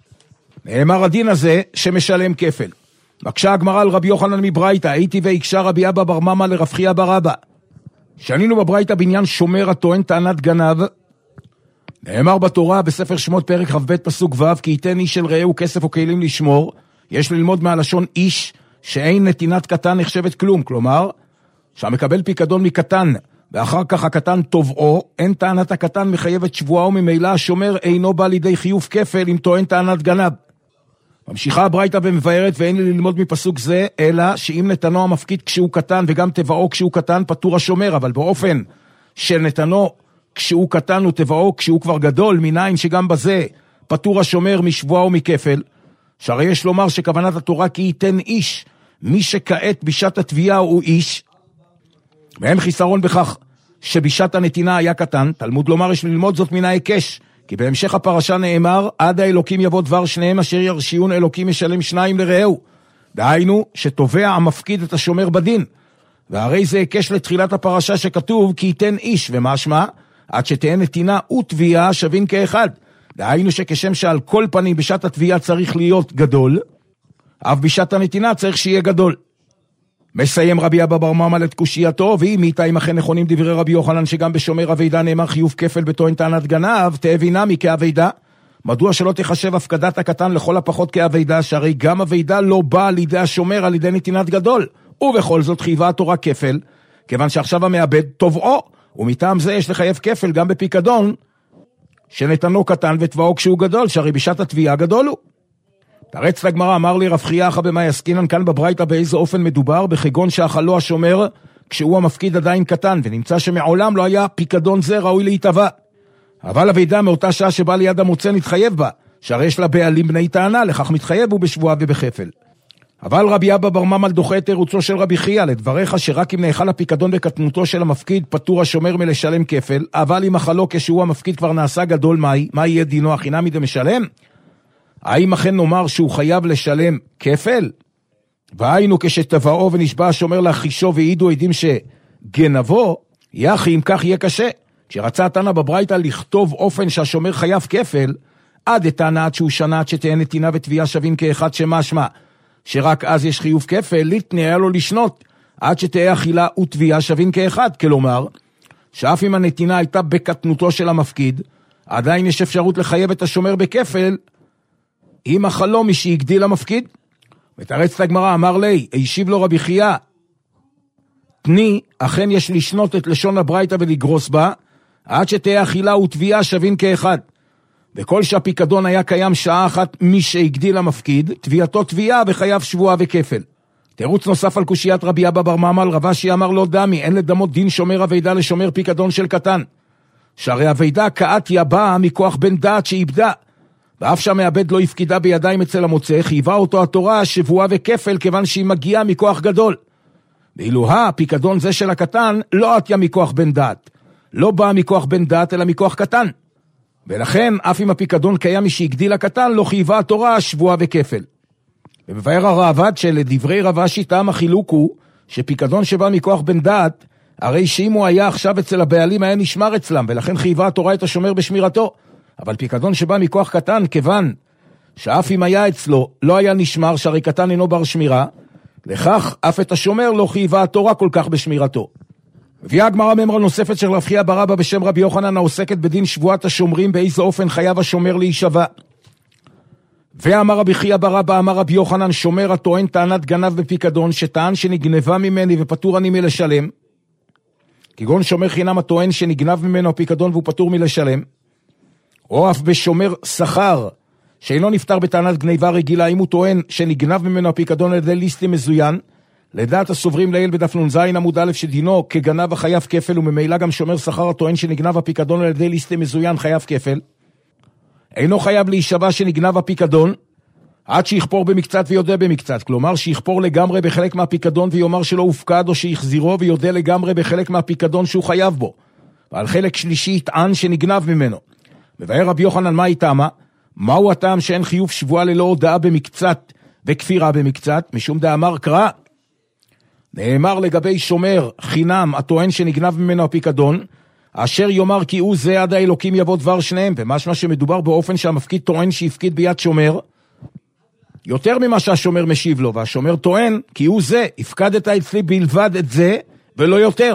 Speaker 3: נאמר הדין הזה שמשלם כפל. מקשה הגמרא על רבי יוחנן מברייתא, הייתי והקשה רבי אבא בר ממה לרב חייא בר אבא. שנינו בברייתא בעניין שומר הטוען טענת גנב, נאמר בתורה בספר שמות פרק כ"ב פסוק ו' כי ייתן איש אל רעהו כסף או כלים לשמור. יש ללמוד מהלשון איש שאין נתינת קטן נחשבת כלום, כלומר שהמקבל פיקדון מקטן ואחר כך הקטן תובעו, אין טענת הקטן מחייבת שבועה ממילא השומר אינו בא לידי חיוב כפל אם טוען טענת גנב. ממשיכה הברייתא ומבארת ואין לי ללמוד מפסוק זה אלא שאם נתנו המפקיד כשהוא קטן וגם תבעו כשהוא קטן פטור השומר, אבל באופן של נתנו כשהוא קטן ותבעו כשהוא כבר גדול, מניין שגם בזה פטור השומר משבועה ומכפל. שהרי יש לומר שכוונת התורה כי ייתן איש, מי שכעת בשעת התביעה הוא איש, ואין חיסרון בכך שבשעת הנתינה היה קטן. תלמוד לומר יש ללמוד זאת מן ההיקש, כי בהמשך הפרשה נאמר עד האלוקים יבוא דבר שניהם אשר ירשיון אלוקים ישלם 2 לרעהו, דהיינו שתובע המפקיד את השומר בדין, והרי זה היקש לתחילת הפרשה שכתוב כי ייתן איש, ומשמע עד שתהיה נתינה ותביעה שווים כאחד, דהיינו שכשם שעל כל פנים בשעת התביעה צריך להיות גדול, אף בשעת הנתינה צריך שיהיה גדול. מסיים רבי אבא בר ממה את קושייתו, ואם איתה אם אכן נכונים דברי רבי יוחנן שגם בשומר אבידה נאמר חיוב כפל בטוען טענת גנב, תאבינה מכאבידה, מדוע שלא תחשב הפקדת הקטן לכל הפחות כאבידה, שהרי גם אבידה לא באה לידי השומר על ידי נתינת גדול, ובכל זאת חייבה התורה כפל, כיוון שעכשיו המאבד תובעו, ומטעם זה יש לחייב כפל גם בפיקדון, שנתנו קטן ותבעו כשהוא גדול, שהרי בשעת התביעה גדול הוא. תרץ לגמרא אמר לי רב חייא אחא במאי עסקינן כאן בברייתא באיזה אופן מדובר, בכגון שאכלו השומר כשהוא המפקיד עדיין קטן, ונמצא שמעולם לא היה פיקדון זה ראוי להתבע. אבל אבידה מאותה שעה שבא ליד המוצא נתחייב בה, שהרי יש לה בעלים בני טענה, לכך מתחייב הוא בשבועה ובכפל. אבל רבי אבא בר ממה דוחה את תירוצו של רבי חייא לדבריך שרק אם נאכל הפיקדון בקטנותו של המפקיד פטור השומר מלשלם כפל, אבל אם אכלו כשהוא המפקיד כבר נעשה גדול, מה יהיה דינו החינמי דמשלם? האם אכן נאמר שהוא חייב לשלם כפל? והיינו כשתבעו ונשבע השומר להחישו והעידו עדים שגנבו, יחי אם כך יהיה קשה. כשרצה התנא בברייתא לכתוב אופן שהשומר חייב כפל, עד התנא עד שהוא שנה עד שתהיה נתינה ותביעה שווים כאחד שמשמע, שרק אז יש חיוב כפל, ליתני היה לו לשנות, עד שתהיה אכילה ותביעה שווים כאחד, כלומר, שאף אם הנתינה הייתה בקטנותו של המפקיד, עדיין יש אפשרות לחייב את השומר בכפל, אם החלום מי שהגדיל המפקיד. ותרץ לגמרא אמר לי, הישיב לו רבי חייא, תני, אכן יש לשנות את לשון הברייתא ולגרוס בה, עד שתהיה אכילה ותביעה שווים כאחד. וכל שהפיקדון היה קיים שעה אחת מי שהגדיל המפקיד, תביעתו תביעה וחייב שבועה וכפל. תירוץ נוסף על קושיית רבי אבא בר ממה על רבא שיאמר לו דמי, אין לדמות דין שומר אבידה לשומר פיקדון של קטן. שהרי אבידה כעתיה באה מכוח בן דעת שאיבדה, ואף שהמאבד לא הפקידה בידיים אצל המוצא, חייבה אותו התורה שבועה וכפל כיוון שהיא מגיעה מכוח גדול. ואילו הפיקדון זה של הקטן לא עתיה מכוח בן דעת, לא באה מכוח בן דעת אלא מכוח קטן. ולכן אף אם הפיקדון קיים מי שהגדיל הקטן לא חייבה התורה שבועה וכפל. ובבאר הרעב"ד שלדברי רב אשי טעם החילוק הוא שפיקדון שבא מכוח בן דעת, הרי שאם הוא היה עכשיו אצל הבעלים היה נשמר אצלם, ולכן חייבה התורה את השומר בשמירתו. אבל פיקדון שבא מכוח קטן, כיוון שאף אם היה אצלו לא היה נשמר, שהרי קטן אינו בר שמירה, לכך אף את השומר לא חייבה התורה כל כך בשמירתו. מביאה הגמרא ממרה נוספת של רב חייא בר אבא בשם רבי יוחנן העוסקת בדין שבועת השומרים, באיזה אופן חייב השומר להישבע. ואמר רבי חייא בר אבא, אמר רבי יוחנן, שומר הטוען טענת גנב בפיקדון, שטען שנגנבה ממני ופטור אני מלשלם, כגון שומר חינם הטוען שנגנב ממנו הפיקדון והוא פטור מלשלם, או אף בשומר שכר שאינו נפטר בטענת גניבה רגילה, אם הוא טוען שנגנב ממנו הפיקדון על ידי ליסטי מזוין, לדעת הסוברים לעיל בדף נ"ז עמוד א' שדינו כגנב החייב כפל, וממילא גם שומר שכר הטוען שנגנב הפיקדון על ידי ליסטי מזוין חייב כפל, אינו חייב להישבע שנגנב הפיקדון עד שיחפור במקצת ויודע במקצת, כלומר שיחפור לגמרי בחלק מהפיקדון ויאמר שלא הופקד, או שיחזירו ויודע לגמרי בחלק מהפיקדון שהוא חייב בו, ועל חלק שלישי יטען שנגנב ממנו. מבאר רבי יוחנן מה איתמה? מהו הטעם שאין חיוב שבועה ללא הודעה במקצת וכפירה במקצת? משום דאמר קרא, נאמר לגבי שומר חינם הטוען שנגנב ממנו הפיקדון, אשר יאמר כי הוא זה עד האלוקים יבוא דבר שניהם, ומשמע שמדובר באופן שהמפקיד טוען שהפקיד ביד שומר יותר ממה שהשומר משיב לו, והשומר טוען כי הוא זה, הפקדת אצלי בלבד את זה ולא יותר.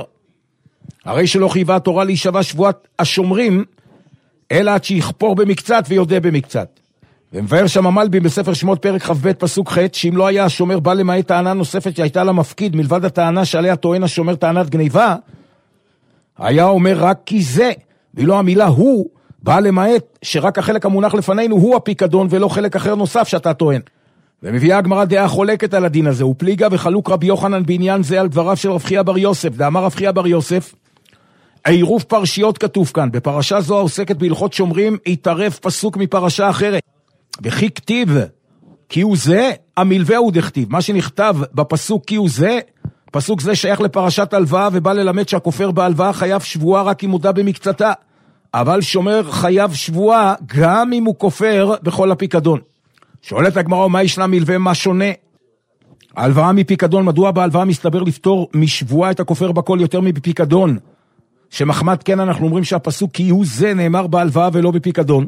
Speaker 3: הרי שלא חייבה התורה להישבע שבועת השומרים אלא עד שיחפור במקצת ויודע במקצת. ומבאר שם המלבי בספר שמות פרק כ"ב פסוק ח', שאם לא היה השומר בא למעט טענה נוספת שהייתה למפקיד מלבד הטענה שעליה טוען השומר טענת גניבה, היה אומר רק כי זה, ולא המילה הוא, בא למעט שרק החלק המונח לפנינו הוא הפיקדון ולא חלק אחר נוסף שאתה טוען. ומביאה הגמרא דעה חולקת על הדין הזה, ופליגה וחלוק רבי יוחנן בעניין זה על דבריו של רב חייא בר יוסף. דאמר רב חייא בר יוסף, עירוב פרשיות כתוב כאן, בפרשה זו העוסקת בהלכות שומרים התערב פסוק מפרשה אחרת, וכי כתיב כי הוא זה, המלווה הוא דכתיב. מה שנכתב בפסוק כי הוא זה, פסוק זה שייך לפרשת הלוואה, ובא ללמד שהכופר בהלוואה חייב שבועה רק אם מודע במקצתה, אבל שומר חייב שבועה גם אם הוא כופר בכל הפיקדון. שואלת הגמרא, מה ישנה מלווה, מה שונה? ההלוואה מפיקדון, מדוע בהלוואה מסתבר לפתור משבועה את הכופר בכל יותר מפיקדון? שמחמד כן אנחנו אומרים שהפסוק כי הוא זה נאמר בהלוואה ולא בפיקדון.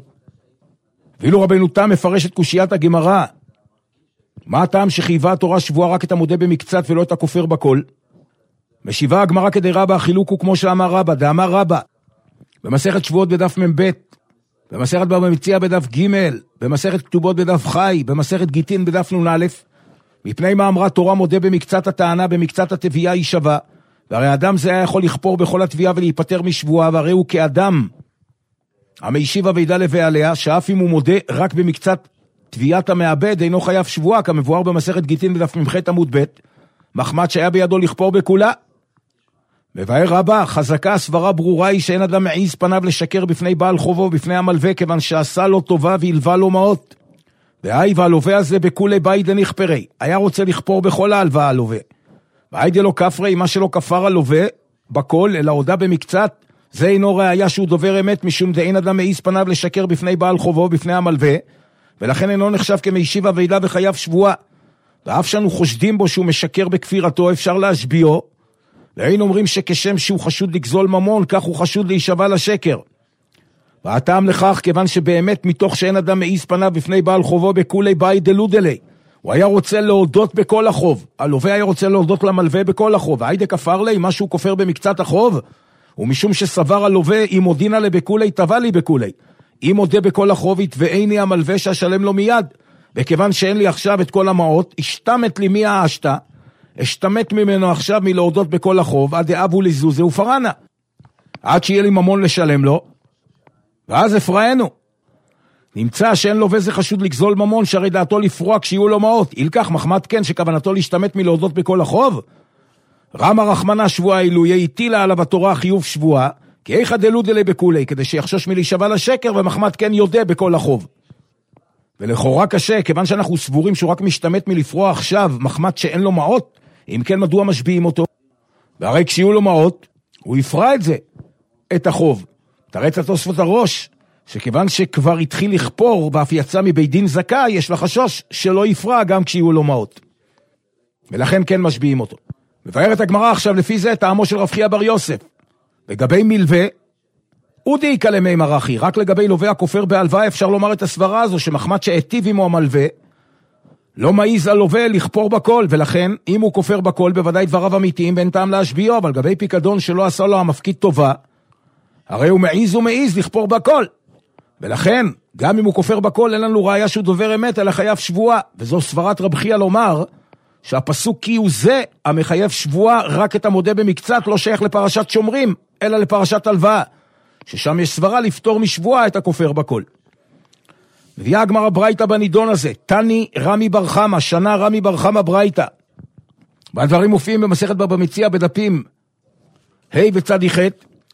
Speaker 3: ואילו רבנו תם מפרש את קושיית הגמרא, מה הטעם שחייבה התורה שבועה רק את המודה במקצת ולא את הכופר בכל? משיבה הגמרא כדי רבא, החילוק הוא כמו שאמר רבא, דאמר רבא במסכת שבועות בדף מ"ב, במסכת בבא מציעא בדף ג', במסכת כתובות בדף חי, במסכת גיטין בדף נ"א, מפני מה אמרה תורה מודה במקצת הטענה במקצת התביעה היא שווה, והרי אדם זה היה יכול לכפור בכל התביעה ולהיפטר משבועה, והרי הוא כאדם המשיב אבידה לבעליה, שאף אם הוא מודה רק במקצת תביעת המעבד אינו חייב שבועה, כמבואר במסכת גיטין בדף מ"ח עמוד ב', מחמד שהיה בידו לכפור בכולה. מבאר רבא, חזקה הסברה ברורה היא שאין אדם מעיז פניו לשקר בפני בעל חובו בפני המלווה, כיוון שעשה לו טובה והלווה לו מעות. והלווה הזה בכולי בית דנכפרי, היה רוצה לכפור בכל ההלוואה הלווה. והיידה לו כפרי, מה שלא כפר הלווה בכל אלא הודה במקצת, זה אינו ראיה שהוא דובר אמת, משום דאין אדם מעיז פניו לשקר בפני בעל חובו בפני המלווה, ולכן אינו נחשב כמשיב אבידה וחייב שבועה. ואף שאנו חושדים בו שהוא משקר בכפירתו, אפשר להשביעו, ואין אומרים שכשם שהוא חשוד לגזול ממון, כך הוא חשוד להישבע לשקר. והטעם לכך, כיוון שבאמת מתוך שאין אדם מעיז פניו בפני בעל חובו בכולי בית דלודלי, הוא היה רוצה להודות בכל החוב, הלווה היה רוצה להודות למלווה בכל החוב, והיידה כפר לי, מה שהוא כופר במקצת החוב, ומשום שסבר הלווה, אם הודינה לבכולי, תבע לי בכולי. אם הודה בכל החוב, יתבעני המלווה שאשלם לו מיד. וכיוון שאין לי עכשיו את כל המעות, השתמת לי מי האשתה, השתמת ממנו עכשיו מלהודות בכל החוב, עד דאבו לזוזה ופרנה. עד שיהיה לי ממון לשלם לו, ואז הפרענו. נמצא שאין לווה זה חשוד לגזול ממון, שהרי דעתו לפרוע כשיהיו לו מעות. ילקח מחמד כן שכוונתו להשתמת מלהודות בכל החוב. רמה רחמנה שבועה אילו, יטילה עליו התורה חיוב שבועה, כי איכא דלודלי בכולי, כדי שיחשוש מלהישבע לשקר, ומחמד כן יודע בכל החוב. ולכאורה קשה, כיוון שאנחנו סבורים שהוא רק משתמת מלפרוע עכשיו, מחמד שאין לו מעות, אם כן מדוע משביעים אותו? והרי כשיהיו לו מעות, הוא יפרע את זה, את החוב. תרץ התוספות הראש, שכיוון שכבר התחיל לכפור, ואף יצא מבית דין זכאי, יש לחשוש שלא יפרע גם כשיהיו לו מעות. ולכן כן משביעים אותו. מבארת הגמרא עכשיו לפי זה טעמו של רב חייא בר יוסף. לגבי מלווה, הוא דאיקא למי מרחי, רק לגבי לווה הכופר בהלוואה אפשר לומר את הסברה הזו, שמחמד שהיטיב עמו המלווה, לא מעיז הלווה לכפור בכל, ולכן אם הוא כופר בכל בוודאי דבריו אמיתיים ואין טעם להשביעו, אבל לגבי פיקדון שלא עשה לו המפקיד טובה, הרי הוא מעיז לכפור בכל, ולכן גם אם הוא כופר בכל אין לנו ראיה שהוא דובר אמת אלא חייב שבועה, וזו סברת רב חייא לומר שהפסוק כי הוא זה המחייב שבועה רק את המודה במקצת, לא שייך לפרשת שומרים אלא לפרשת הלוואה, ששם יש סברה לפתור משבועה את הכופר בכל. מביאה הגמרא ברייתא בנידון הזה, תני רמי בר חמא, שנה רמי בר חמא ברייתא. והדברים מופיעים במסכת בבא מציעא בדפים ה' וצדיק ח'.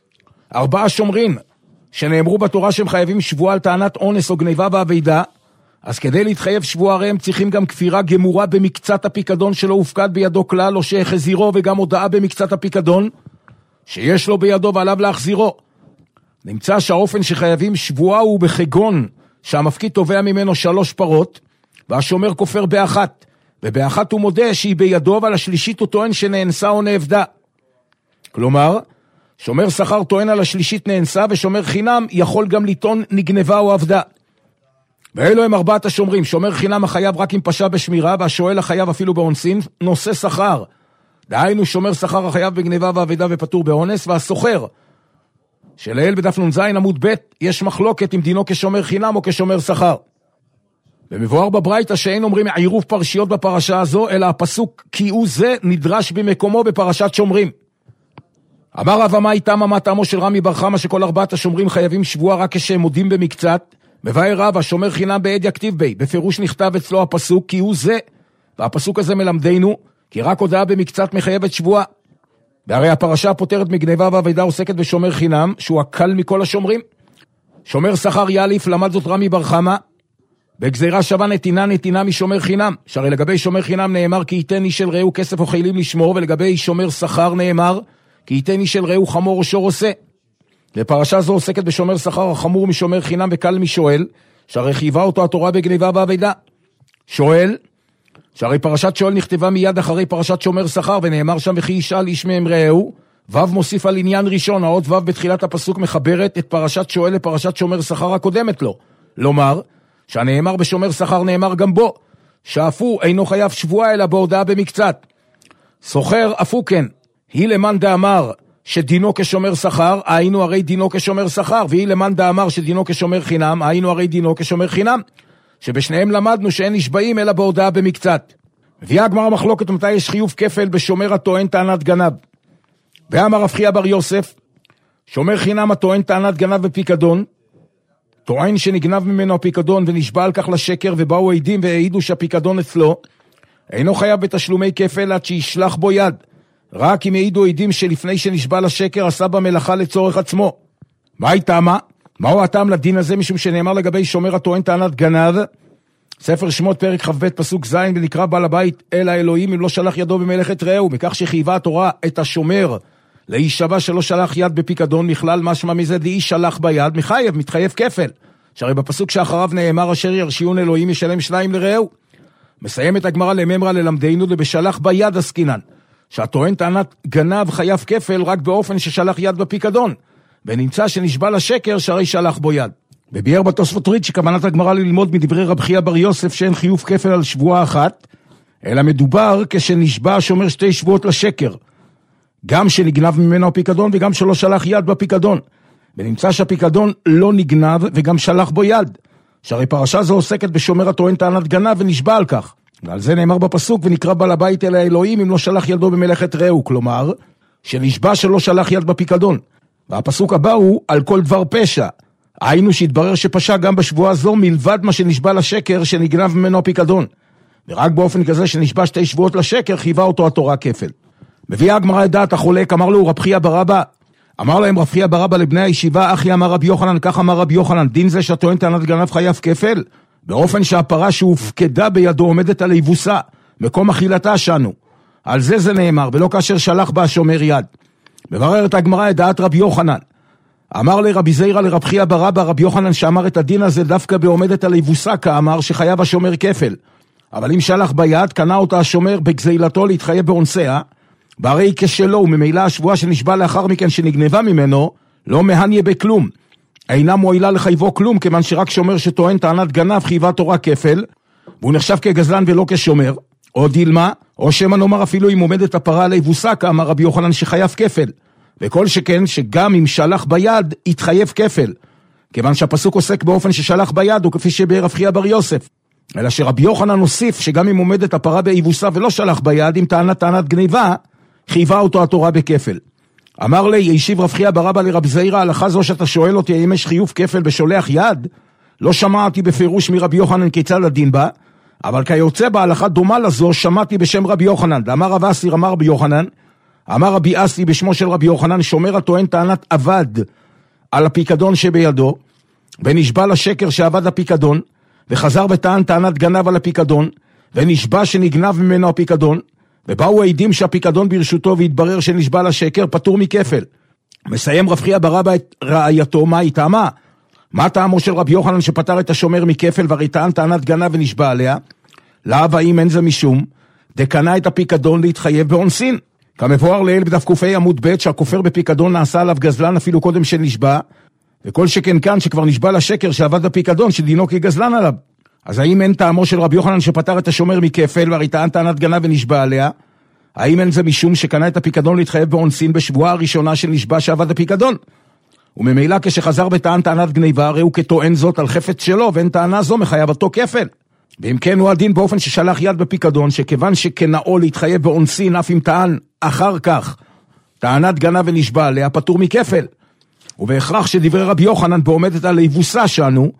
Speaker 3: 4 שומרים שנאמרו בתורה שהם חייבים שבועה על טענת אונס או גניבה ואבדה, אז כדי להתחייב שבועה הרי הם צריכים גם כפירה גמורה במקצת הפיקדון שלא הופקד בידו כלל או שהחזירו, וגם הודעה במקצת הפיקדון שיש לו בידו ועליו להחזירו. נמצא שהאופן שחייבים שבועה הוא בחגון שהמפקיד תובע ממנו 3 פרות, והשומר כופר באחת, ובאחת הוא מודה שהיא בידו, ועל השלישית הוא טוען שנאנסה או נאבדה. כלומר, שומר שכר טוען על השלישית נאנסה, ושומר חינם יכול גם לטעון נגנבה או עבדה. ואלו הם 4 השומרים, שומר חינם החייב רק אם פשע בשמירה, והשואל החייב אפילו באונסין, נושא שכר. דהיינו שומר שכר החייב בגניבה ועבדה ופטור באונס, והסוחר, שלאל בדף נ"ז עמוד ב' יש מחלוקת אם דינו כשומר חינם או כשומר שכר. ומבואר בברייתא שאין אומרים עירוב פרשיות בפרשה הזו, אלא הפסוק כי הוא זה נדרש במקומו בפרשת שומרים. אמר רב עמאי תמה מה טעמו של רמי בר חמא שכל 4 השומרים חייבים שבועה רק כשהם מודים במקצת, מבאר רב השומר חינם בעד יכתיב בי, בפירוש נכתב אצלו הפסוק כי הוא זה, והפסוק הזה מלמדנו כי רק הודעה במקצת מחייבת שבועה. והרי הפרשה פותרת מגניבה ועבדה עוסקת בשומר חינם, שהוא הקל מכל השומרים. שומר שכר יאליף, למד זאת רמי בר חמא, בגזירה שווה נתינה משומר חינם, שהרי לגבי שומר חינם נאמר כי ייתן איש של רעהו כסף או חילים לשמור, ולגבי שומר שכר נאמר כי ייתן איש של רעהו חמור או שור עושה. ופרשה זו עוסקת בשומר שכר החמור משומר חינם וקל משואל, שהרי חייבה אותו התורה בגניבה ועבדה. שואל, שהרי פרשת שואל נכתבה מיד אחרי פרשת שומר שכר, ונאמר שם וכי ישאל איש מהם רעהו, ו' מוסיף על עניין ראשון, האות ו' בתחילת הפסוק מחברת את פרשת שואל לפרשת שומר שכר הקודמת לו. לומר, שהנאמר בשומר שכר נאמר גם בו, שאף הוא אינו חייב שבועה אלא בהודעה במקצת. סוחר אף הוא כן, היא למאן דאמר שדינו כשומר שכר, היינו הרי דינו כשומר שכר, והיא למאן דאמר שדינו כשומר חינם, היינו הרי דינו כשומר חינם. שבשניהם למדנו שאין נשבעים אלא בהודעה במקצת. מביאה הגמרא מחלוקת מתי יש חיוב כפל בשומר הטוען טענת גנב. ואמר רב חייא בר יוסף, שומר חינם הטוען טענת גנב בפיקדון, טוען שנגנב ממנו הפיקדון ונשבע על כך לשקר, ובאו עדים והעידו שהפיקדון אצלו, אינו חייב בתשלומי כפל עד שישלח בו יד, רק אם העידו עדים שלפני שנשבע לשקר עשה במלאכה לצורך עצמו. מה הייתה מה? מהו הטעם לדין הזה? משום שנאמר לגבי שומר הטוען טענת גנב, ספר שמות פרק כ"ב פסוק ז', ונקרא בעל הבית אל האלוהים אם לא שלח ידו במלאכת רעהו, מכך שחייבה התורה את השומר להישבע שלא שלח יד בפיקדון, מכלל משמע מזה די שלח ביד, מתחייב כפל, שהרי בפסוק שאחריו נאמר אשר ירשיון אלוהים ישלם 2 לרעהו. מסיימת הגמרא לממרא ללמדנו ובשלח ביד עסקינן, שהטוען טענת גנב חייב כפל רק באופן ששלח יד בפיקדון, ונמצא שנשבע לשקר שהרי שלח בו יד. בביאר בתוספות ריד שכוונת הגמרא ללמוד מדברי רב חייא בר יוסף שאין חיוב כפל על שבועה אחת, אלא מדובר כשנשבע שומר 2 שבועות לשקר, גם שנגנב ממנו הפיקדון וגם שלא שלח יד בפיקדון, ונמצא שהפיקדון לא נגנב וגם שלח בו יד, שהרי פרשה זו עוסקת בשומר הטוען טענת גנב ונשבע על כך, ועל זה נאמר בפסוק ונקרא בעל הבית אל האלוהים אם לא שלח ידו במלאכת רעהו, כלומר שנשבע שלא שלח יד בפיקדון. והפסוק הבא הוא על כל דבר פשע, היינו שהתברר שפשע גם בשבועה זו מלבד מה שנשבע לשקר שנגנב ממנו הפיקדון, ורק באופן כזה שנשבע 2 שבועות לשקר חייבה אותו התורה כפל. מביאה הגמרא את דעת החולק, אמר לו רב חייא בר אבא, אמר להם רב חייא בר אבא לבני הישיבה, אחי אמר רב יוחנן, כך אמר רב יוחנן, דין זה שהטוען טענת גנב חייב כפל, באופן שהפרה שהופקדה בידו עומדת על היבוסה, מקום אכילתה שנו, על זה נאמר, ולא כאשר שלח בה השומר יד. מבררת הגמרא את דעת רב יוחנן, אמר לרבי זיירא לרב חייא בר אבא, רב יוחנן שאמר את הדין הזה דווקא בעומדת על היבוסה, כאמר שחייב השומר כפל, אבל אם שלח ביד, קנה אותה השומר בגזילתו להתחייב באונסיה, והרי כשלו, וממילא השבועה שנשבע לאחר מכן שנגנבה ממנו, לא מהניה בכלום, אינה מועילה לחייבו כלום, כיוון שרק שומר שטוען טענת גנב חייבה תורה כפל, והוא נחשב כגזלן ולא כשומר, או דילמה, או שמה נאמר אפילו אם עומדת הפרה על היבוסה, כאמר רבי יוחנן שחייב כפל, וכל שכן שגם אם שלח ביד, יתחייב כפל, כיוון שהפסוק עוסק באופן ששלח ביד, הוא כפי שבאר רב חייא בר יוסף, אלא שרבי יוחנן הוסיף שגם אם עומדת הפרה ביבוסה ולא שלח ביד, אם טענת גניבה, חייבה אותו התורה בכפל. אמר לי, ישיב רב חייא בר אבא לרב זעירא, הלכה זו שאתה שואל אותי האם יש חיוב כפל בשולח יד, לא שמעתי בפירוש מרבי יוחנן כיצד הדין בה, אבל כיוצא בהלכה דומה לזו שמעתי בשם רבי יוחנן. אמר רב אסי, אמר רבי יוחנן, אמר רבי אסי בשמו של רבי יוחנן, שומר הטוען טענת עבד על הפיקדון שבידו, ונשבע לשקר שעבד הפיקדון, וחזר וטען טענת גנב על הפיקדון, ונשבע שנגנב ממנו הפיקדון, ובאו העדים שהפיקדון ברשותו, והתברר שנשבע לשקר, פטור מכפל. מסיים רב חייא בר אבא את ראייתו, מה היא טעמה? מה טעמו של רבי יוחנן שפטר את השומר מכפל, והרי טען טענת גנב ונשבע עליה? לאו האם אין זה משום, דקנה את הפיקדון להתחייב באונסין. כמבואר לעיל בדף קופי עמוד ב' שהכופר בפיקדון נעשה עליו גזלן אפילו קודם שנשבע, וכל שכן כאן שכבר נשבע לשקר שעבד בפיקדון שדינו כגזלן עליו. אז האם אין טעמו של רבי יוחנן שפטר את השומר מכפל, והרי טען טענת גנב ונשבע עליה? האם אין זה משום שקנה את הפיקדון להתחייב באונסין בשבועה הראשונה של נשבע שעבד הפיקדון? וממילא כשחזר וטען טענת גניבה, הרי הוא כטוען זאת על חפץ שלו, ואין טענה זו מחייבתו כפל. ואם כן הוא הדין באופן ששלח יד בפיקדון, שכיוון שקנאו להתחייב באונסין, אף אם טען אחר כך טענת גנב ונשבע עליה, פטור מכפל. ובהכרח שדברי רבי יוחנן בעומדת על היבוסה שלנו,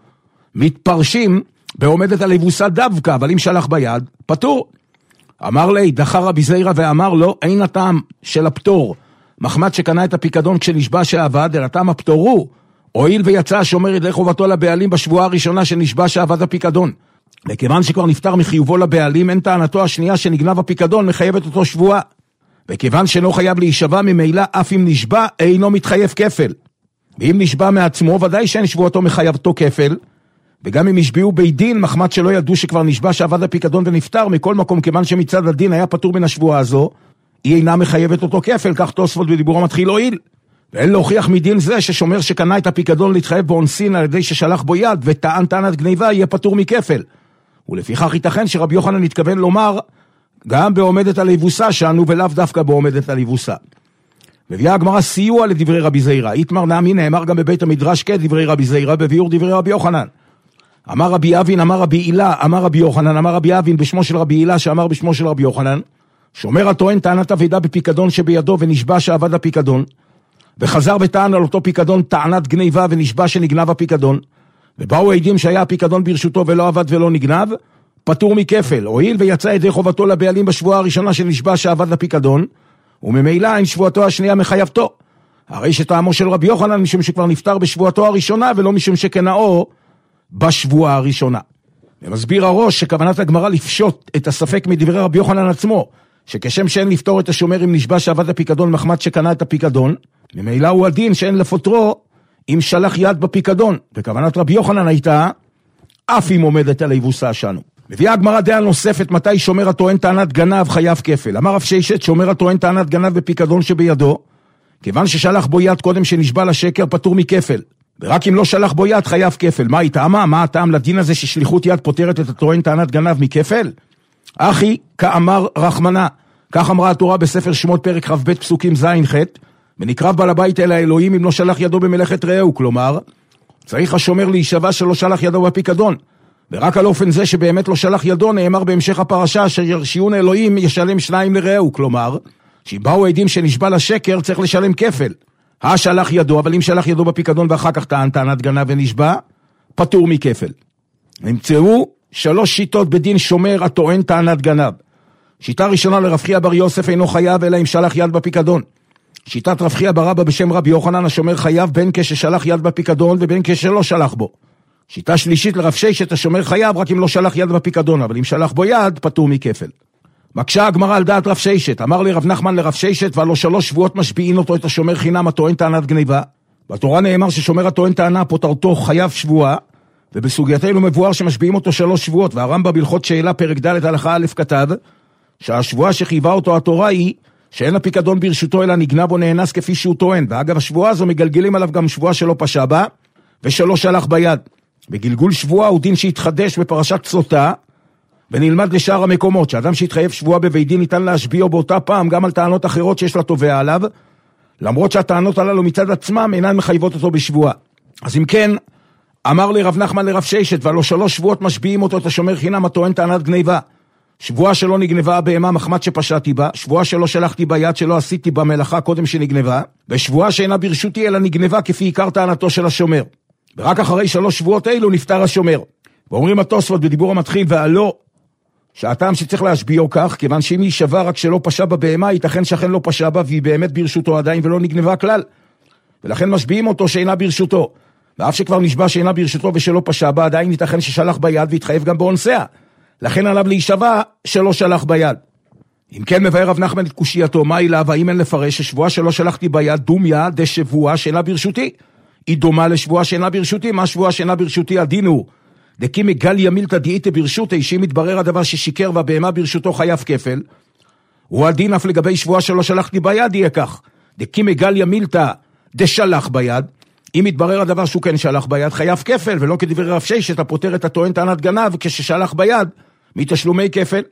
Speaker 3: מתפרשים בעומדת על היבוסה דווקא, אבל אם שלח ביד, פטור. אמר לי, דחה רבי זעירא ואמר לו, אין הטעם של הפטור, מחמד שקנה את הפיקדון כשנשבע שעבד, אלא טעם הפטור הוא, הואיל ויצא השומר ידי חובתו לבעלים בשבועה הראשונה שנשבע שעבד הפיקדון. וכיוון שכבר נפטר מחיובו לבעלים, אין טענתו השנייה שנגנב הפיקדון מחייבת אותו שבועה. וכיוון שלא חייב להישבע ממילא, אף אם נשבע, אינו מתחייב כפל. ואם נשבע מעצמו, ודאי שאין שבועתו מחייבתו כפל, וגם אם השביעו בית דין, מחמד שלא ידעו שכבר נשבע שעבד הפיקדון ונפטר, מכל מקום כיוון שמצד הדין היה פטור מן השבועה הזו, היא אינה מחייבת אותו כפל, כך תוספות בדיבורו מתחיל הועיל. ואין להוכיח מדין זה ששומר שקנה את הפיקדון להתחייב באונסין על ידי ששלח בו יד וטען טענת גניבה יהיה פטור מכפל. ולפיכך ייתכן שרבי יוחנן התכוון לומר גם בעומדת על היבוסה שלנו ולאו דווקא בעומדת על היבוסה. מביאה הגמרא סיוע לדברי רבי זעירא, איתמר נעמי נאמר גם בבית המדרש כדברי רבי זעירא בביאור דברי רבי יוחנן. אמר רבי אבין, אמר רבי הילה, אמר רבי יוחנן, אמר רבי אבין בשמו של רבי הילה שאמר בשמו של רבי יוחנן, שומר הטוען טענת אבידה בפיקדון שבידו ונשבע שעבד הפיקדון, וחזר וטען על אותו פיקדון טענת גניבה ונשבע שנגנב הפיקדון, ובאו העדים שהיה הפיקדון ברשותו ולא עבד ולא נגנב, פטור מכפל, הואיל ויצא ידי חובתו לבעלים בשבועה הראשונה שנשבע שעבד הפיקדון, וממילא אין שבועתו השנייה מחייבתו. הרי שטעמו של רבי יוחנן משום שכבר נפטר בשבועתו הראשונה ולא משום שקנאו בשבועה הראשונה. ומסביר הראש שכוונת הגמרא לפשוט את הספק מדברי רבי יוחנן עצמו, שכשם שאין לפתור את השומר אם נשבע שעבד הפיקדון מחמד שקנה את הפיקדון, ממילא הוא הדין שאין לפוטרו אם שלח יד בפיקדון, וכוונת רבי יוחנן הייתה אף אם עומדת על היבוסה שלנו. מביאה הגמרא דעה נוספת מתי שומר הטוען טענת גנב חייב כפל. אמר רב ששת שומר הטוען טענת גנב בפיקדון שבידו, כיוון ששלח בו יד קודם שנשבע לשקר פטור מכפל, ורק אם לא שלח בו יד חייב כפל. מה היא טעמה? מה הטעם לדין הזה ששליחות יד פותרת את הטוען טענת גנב מכפל? אחי, כאמר רחמנה, כך אמרה התורה בספר שמות פרק כ"ב פסוקים ז'-ח', ונקרב בעל הבית אל האלוהים אם לא שלח ידו במלאכת רעהו, כלומר, צריך השומר להישבע שלא שלח ידו בפיקדון, ורק על אופן זה שבאמת לא שלח ידו נאמר בהמשך הפרשה שירשיון האלוהים ישלם 2 לרעהו, כלומר, שאם באו עדים שנשבע לשקר צריך לשלם כפל. שלח ידו, אבל אם שלח ידו בפיקדון ואחר כך טען טענת גנב ונשבע, פטור מכפל. נמצאו 3 שיטות בדין שומר הטוען טענת גנב. שיטה ראשונה לרב חייא בר יוסף אינו חייב אלא אם שלח יד בפיקדון. שיטת רב חייא בר אבא בשם רבי יוחנן השומר חייב בין כששלח יד בפיקדון ובין כשלא שלח בו. שיטה שלישית לרב ששת השומר חייב רק אם לא שלח יד בפיקדון, אבל אם שלח בו יד פטור מכפל. מקשה הגמרא על דעת רב ששת, אמר לי רב נחמן לרב ששת ועלו 3 שבועות משביעים אותו את השומר חינם הטוען טענת גניבה. בתורה נאמר ששומר הטוען טענה פוטרתו חייב שבועה, ובסוגייתנו מבואר שמשביעים אותו 3 שבועות, והרמב"ם בהלכות שאלה פרק ד' הלכה א' כתב שהשבועה שחייבה אותו התורה היא שאין הפיקדון ברשותו אלא נגנב או נאנס כפי שהוא טוען, ואגב השבועה הזו מגלגלים עליו גם שבועה שלא פשע בה ושלא שלח ביד. בגלגול שבועה הוא דין שהתחדש בפרשת סוטה, ונלמד לשאר המקומות, שאדם שהתחייב שבועה בבית דין ניתן להשביעו באותה פעם גם על טענות אחרות שיש לתובע עליו, למרות שהטענות הללו מצד עצמם אינן מחייבות אותו בשבועה. אז אם כן, אמר לי רב נחמן לרב ששת, ועלו 3 שבועות משביעים אותו את השומר חינם הטוען טענת גניבה. שבועה שלא נגנבה הבהמה מחמת שפשעתי בה, שבועה שלא שלחתי ביד שלא עשיתי במלאכה קודם שנגנבה, ושבועה שאינה ברשותי אלא נגנבה כפי עיקר טענתו של השומר. ורק אחרי 3 שבועות אלו נפטר השומר. ואומרים התוספות בדיבור המתחיל והלא, שהטעם שצריך להשביעו כך, כיוון שאם היא שווה רק שלא פשע בבהמה, ייתכן שאכן לא פשע בה והיא באמת ברשותו עדיין ולא נגנבה כלל. ולכן משביעים אותו שאינה ברשותו. ואף שכבר נשבע שאינה ברשותו ושלא פשע בה, עדיין ייתכן ששלח ביד והתחייב גם באונסיה. לכן עליו להישבע שלא שלח ביד. אם כן מבאר רב נחמן את קושייתו, מה אליו, האם אין לפרש ששבועה שלא שלחתי ביד דומיה דשבועה שאינה ברשותי? היא דומה לשבועה שאינה ברשותי. מה שבועה שאינה ברשותי? הדין הוא דקי מגליה מילתא דאיתא ברשותי, שאם מתברר הדבר ששיקר והבהמה ברשותו חייב כפל, הוא הדין אף לגבי שבועה שלא שלחתי ביד יהיה כך. דקי מגליה מילתא דשלח ביד, אם מתברר הדבר שהוא כן שלח ביד חייב כפל, ולא כדברי רב ששת הפותר את הטוען טענת גנב כששלח ביד מתשלומי כפל.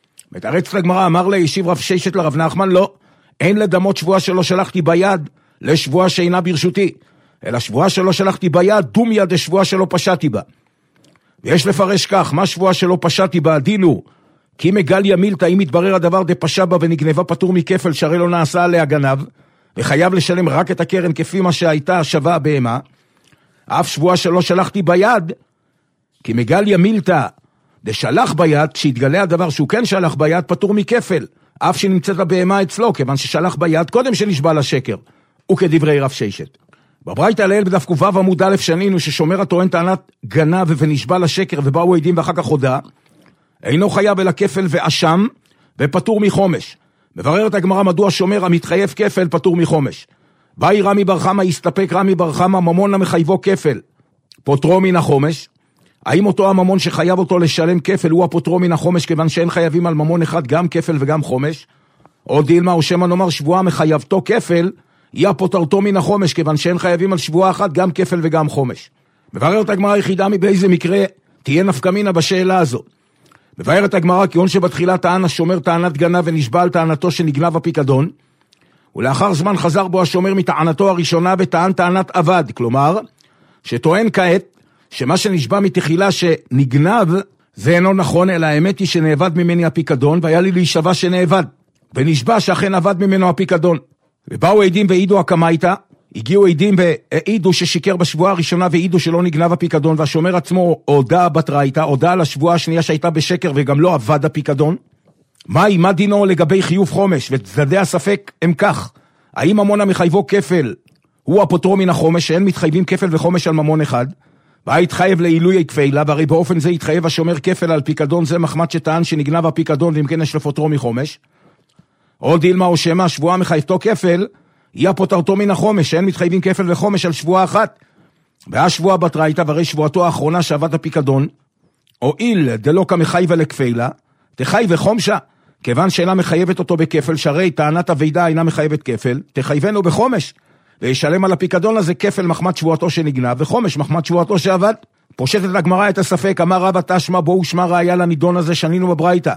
Speaker 3: מתרץ לגמרא, אמר לה ישיב רב ששת לרב נחמן, לא, אין לדמות שבועה שלא שלחתי ביד לשבועה שאינה ברשותי, אלא שבועה שלא שלחתי ביד דומיה דשבועה שלא פשעתי בה. ויש לפרש כך, מה שבועה שלא פשעתי בה? הדין הוא כי מגליה מילתא, אם מתברר הדבר דפשע בה ונגנבה פטור מכפל, שהרי לא נעשה עליה גנב וחייב לשלם רק את הקרן כפי מה שהייתה שווה הבהמה. אף שבועה שלא שלחתי ביד, כי מגליה מילתא דשלח ביד, כשהתגלה הדבר שהוא כן שלח ביד, פטור מכפל, אף שנמצאת הבהמה אצלו, כיוון ששלח ביד קודם שנשבע לשקר, וכדברי רב ששת. בברייתא לעיל בדף ק"ו עמוד א' שנינו ששומר הטוען טענת גנב ונשבע לשקר ובאו עדים ואחר כך הודה, אינו חייב אלא כפל ואשם ופטור מחומש. מבררת הגמרא מדוע שומר המתחייב כפל פטור מחומש. באי רמי בר חמא, הסתפק רמי בר חמא, ממון המחייבו כפל פוטרו מן החומש. האם אותו הממון שחייב אותו לשלם כפל הוא הפוטרו מן החומש, כיוון שאין חייבים על ממון אחד גם כפל וגם חומש? או דילמה או שמא נאמר שבועה מחייבתו כפל היא הפוטרתו מן החומש, כיוון שאין חייבים על שבועה אחת גם כפל וגם חומש. מבררת הגמרא היחידה מבאיזה מקרה תהיה נפקא מינה בשאלה הזו. מבארת הגמרא כיוון שבתחילה טען השומר טענת גנב ונשבע על טענתו שנגנב הפיקדון, ולאחר זמן חזר בו השומר מטענתו הראשונה וטען טענת עבד, כלומר שטוען כעת שמה שנשבע מתחילה שנגנב זה אינו נכון, אלא האמת היא שנאבד ממני הפיקדון, והיה לי להישבע שנאבד, ונשבע שאכן עבד ממנו הפיקדון. ובאו עדים והעידו הקמייתא, הגיעו עדים והעידו ששיקר בשבועה הראשונה והעידו שלא נגנב הפיקדון, והשומר עצמו הודה בתראיתא, הודה על השבועה השנייה שהייתה בשקר וגם לא עבד הפיקדון. מה דינו לגבי חיוב חומש? וצדדי הספק הם כך, האם ממון המחייבו כפל הוא הפוטרו מן החומש, שאין מתחייבים כפל וחומש על ממון אחד, והתחייב לעילוי כפלה, והרי באופן זה התחייב השומר כפל על פיקדון זה מחמת שטען שנגנב הפיקדון ואם כן יש לפוטרו מחומש. או דילמה או שמא שבועה מחייבתו כפל היא הפוטרתו מן החומש, שאין מתחייבים כפל וחומש על שבועה אחת. והשבועה בתראיתא, והרי שבועתו האחרונה שעבד הפיקדון, או איל דלא כמחייבה לכפלה, תחייב וחומשה, כיוון שאינה מחייבת אותו בכפל, שהרי טענת הוידה אינה מחייבת כפל, תחייבנו בחומש, וישלם על הפיקדון הזה כפל מחמת שבועתו שנגנב, וחומש מחמת שבועתו שעבד. פושטת הגמרא את הספק, אמר רבא תשמע בואו שמע ראיה לנידון הזה שנינו בברייתא.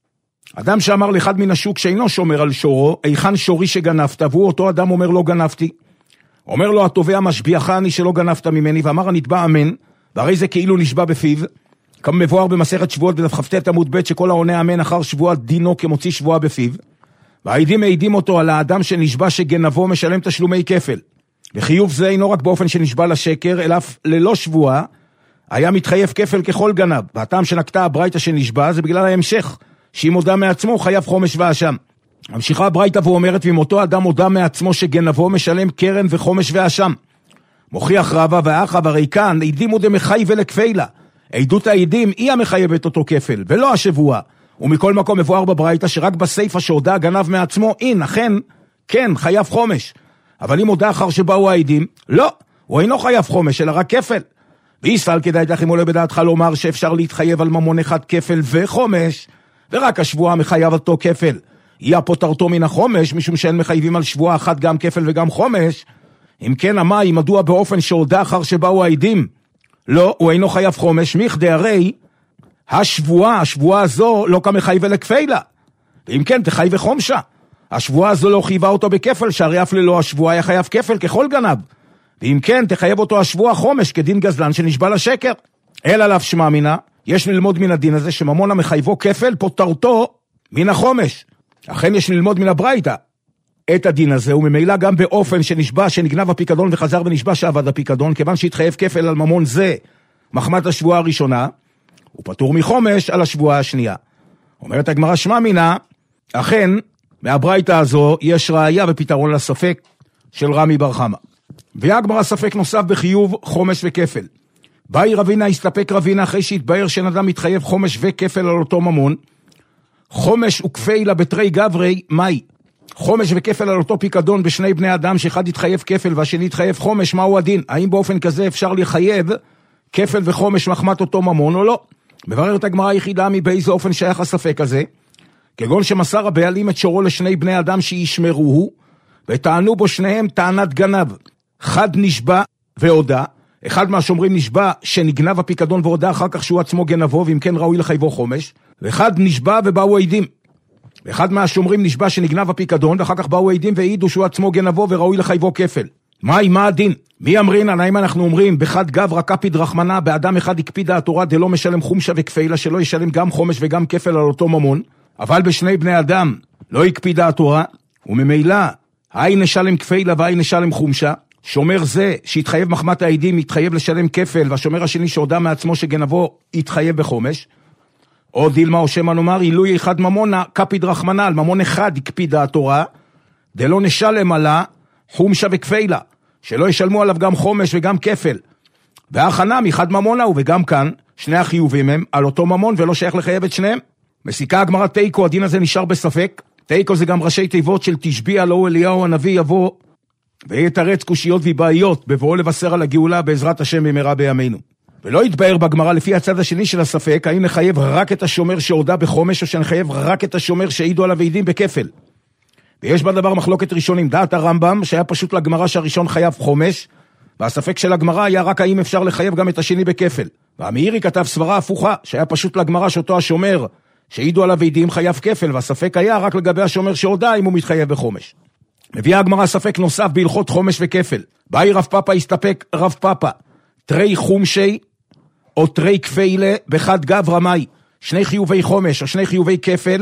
Speaker 3: אדם שאמר לאחד מן השוק שאינו שומר על שורו, היכן שורי שגנבת, והוא אותו אדם אומר לא גנבתי. אומר לו התובע משביעך אני שלא גנבת ממני, ואמר הנתבע אמן, והרי זה כאילו נשבע בפיו, כמבואר במסכת שבועות בדף כ"ט עמוד ב' שכל העונה אמן אחר שבועה דינו כמוציא שבועה בפיו, והעדים מעידים אותו על האדם שנשבע שגנבו משלם תשלומי כפל. וחיוב זה אינו רק באופן שנשבע לשקר, אלא ללא שבועה, היה מתחייב כפל ככל גנב, והטעם שנקטה הברייתא שנשבע זה בגלל ההמשך, שאם הודה מעצמו חייב חומש ואשם. המשיכה הברייתא ואומרת, ואם אותו אדם הודה מעצמו שגנבו משלם קרן וחומש ואשם. מוכיח רבא ואחא, הרי כאן עדים הוא דמחייב לכפלה. עדות העדים היא המחייבת אותו כפל, ולא השבועה. ומכל מקום מבואר בברייתא שרק בסייפה שהודה גנב מעצמו, אכן, כן, חייב חומש. אבל אם הודה אחר שבאו העדים, לא, הוא אינו חייב חומש, אלא רק כפל. וישראל כדאי לכם עולה בדעתך לומר שאפשר להתחייב על ממון אחד כפל וחומש, ורק השבועה מחייב אותו כפל. היא הפוטרתו מן החומש, משום שאין מחייבים על שבועה אחת גם כפל וגם חומש. אם כן, המאי, מדוע באופן שהודה אחר שבאו העדים? לא, הוא אינו חייב חומש, מכדי הרי השבועה הזו לא כמחייב לכפילה, ואם כן תחייב וחומשה. השבועה הזו לא חייבה אותו בכפל, שהרי אף ללא השבועה היה חייב כפל ככל גנב, ואם כן תחייב אותו השבועה חומש כדין גזלן שנשבע לשקר. אלא עליו שמע מינה, יש ללמוד מן הדין הזה שממון המחייבו כפל פוטרתו מן החומש. אכן יש ללמוד מן הברייתא את הדין הזה, וממילא גם באופן שנשבע שנגנב הפיקדון וחזר ונשבע שעבד הפיקדון, כיוון שהתחייב כפל על ממון זה מחמת השבועה הראשונה, הוא פטור מחומש על השבועה השנייה. אומרת הגמרא שמע מינה, אכן מהברייתא הזו יש ראיה ופתרון לספק של רמי בר חמא. והגמרא ספק נוסף בחיוב חומש וכפל. באי רבינה הסתפק רבינה אחרי שהתבהר שאין אדם מתחייב חומש וכפל על אותו ממון. חומש וכפילה בתרי גברי, מהי? חומש וכפל על אותו פיקדון בשני בני אדם שאחד יתחייב כפל והשני יתחייב חומש, מהו הדין? האם באופן כזה אפשר לחייב כפל וחומש מחמת אותו ממון או לא? מבררת הגמרא היחידה מבאיזה אופן שייך הספק הזה, כגון שמסר הבעלים את שורו לשני בני אדם שישמרוהו, וטענו בו שניהם טענת גנב. אחד נשבע והודע, אחד מהשומרים נשבע שנגנב הפיקדון והודע אחר כך שהוא עצמו גנבו, ואם כן ראוי לחייבו חומש, ואחד נשבע ובאו עדים. ואחד מהשומרים נשבע שנגנב הפיקדון, ואחר כך באו עדים והעידו שהוא עצמו גנבו וראוי לחייבו כפל. מה הדין? מי אמרינן? האם אנחנו אומרים בחד גברא קפיד רחמנה, באדם אחד הקפידה התורה דלא משלם חומשה וכפילה, שלא ישלם גם חומש וגם כפל על אותו ממון, אבל בשני בני אדם לא הקפידה התורה, וממילא היי נשלם כפילה והי נשלם חומשה. שומר זה שהתחייב מחמת העדים יתחייב לשלם כפל, והשומר השני שהודע מעצמו שגנבו יתחייב בחומש. או דילמה או שמה נאמר, אילוי אחד ממונה קפיד רחמנה, על ממון אחד הקפידה התורה דלא נשלם עלה חומשה וכפילה, שלא ישלמו עליו גם חומש וגם כפל. והחנם אחד ממונה הוא, וגם כאן שני החיובים הם על אותו ממון ולא שייך לחייב את שניהם. מסיקה הגמרא תיקו, הדין הזה נשאר בספק. תיקו זה גם ראשי תיבות של תשביע לו אליהו הנביא יבוא ויתרץ קושיות ובעיות בבואו לבשר על הגאולה בעזרת השם במהרה בימינו. ולא יתבהר בגמרא לפי הצד השני של הספק, האם נחייב רק את השומר שהודע בחומש או שנחייב רק את השומר שהעידו עליו עדים בכפל. ויש בדבר מחלוקת ראשונים. דעת הרמב"ם שהיה פשוט לגמרא שהראשון חייב חומש, והספק של הגמרא היה רק האם אפשר לחייב גם את השני בכפל. והמאירי כתב סברה הפוכה, שהיה פשוט לגמרא שאותו השומר שהעידו עליו עדים חייב כפל, והספק היה רק לגבי השומר שהודע אם הוא מתחייב בחומש. מביאה הגמרא ספק נוסף בהלכות חומש וכפל. באי רב פאפא הסתפק רב פאפא, תרי חומשי או תרי כפילה בחד גברא מאי, שני חיובי חומש או שני חיובי כפל,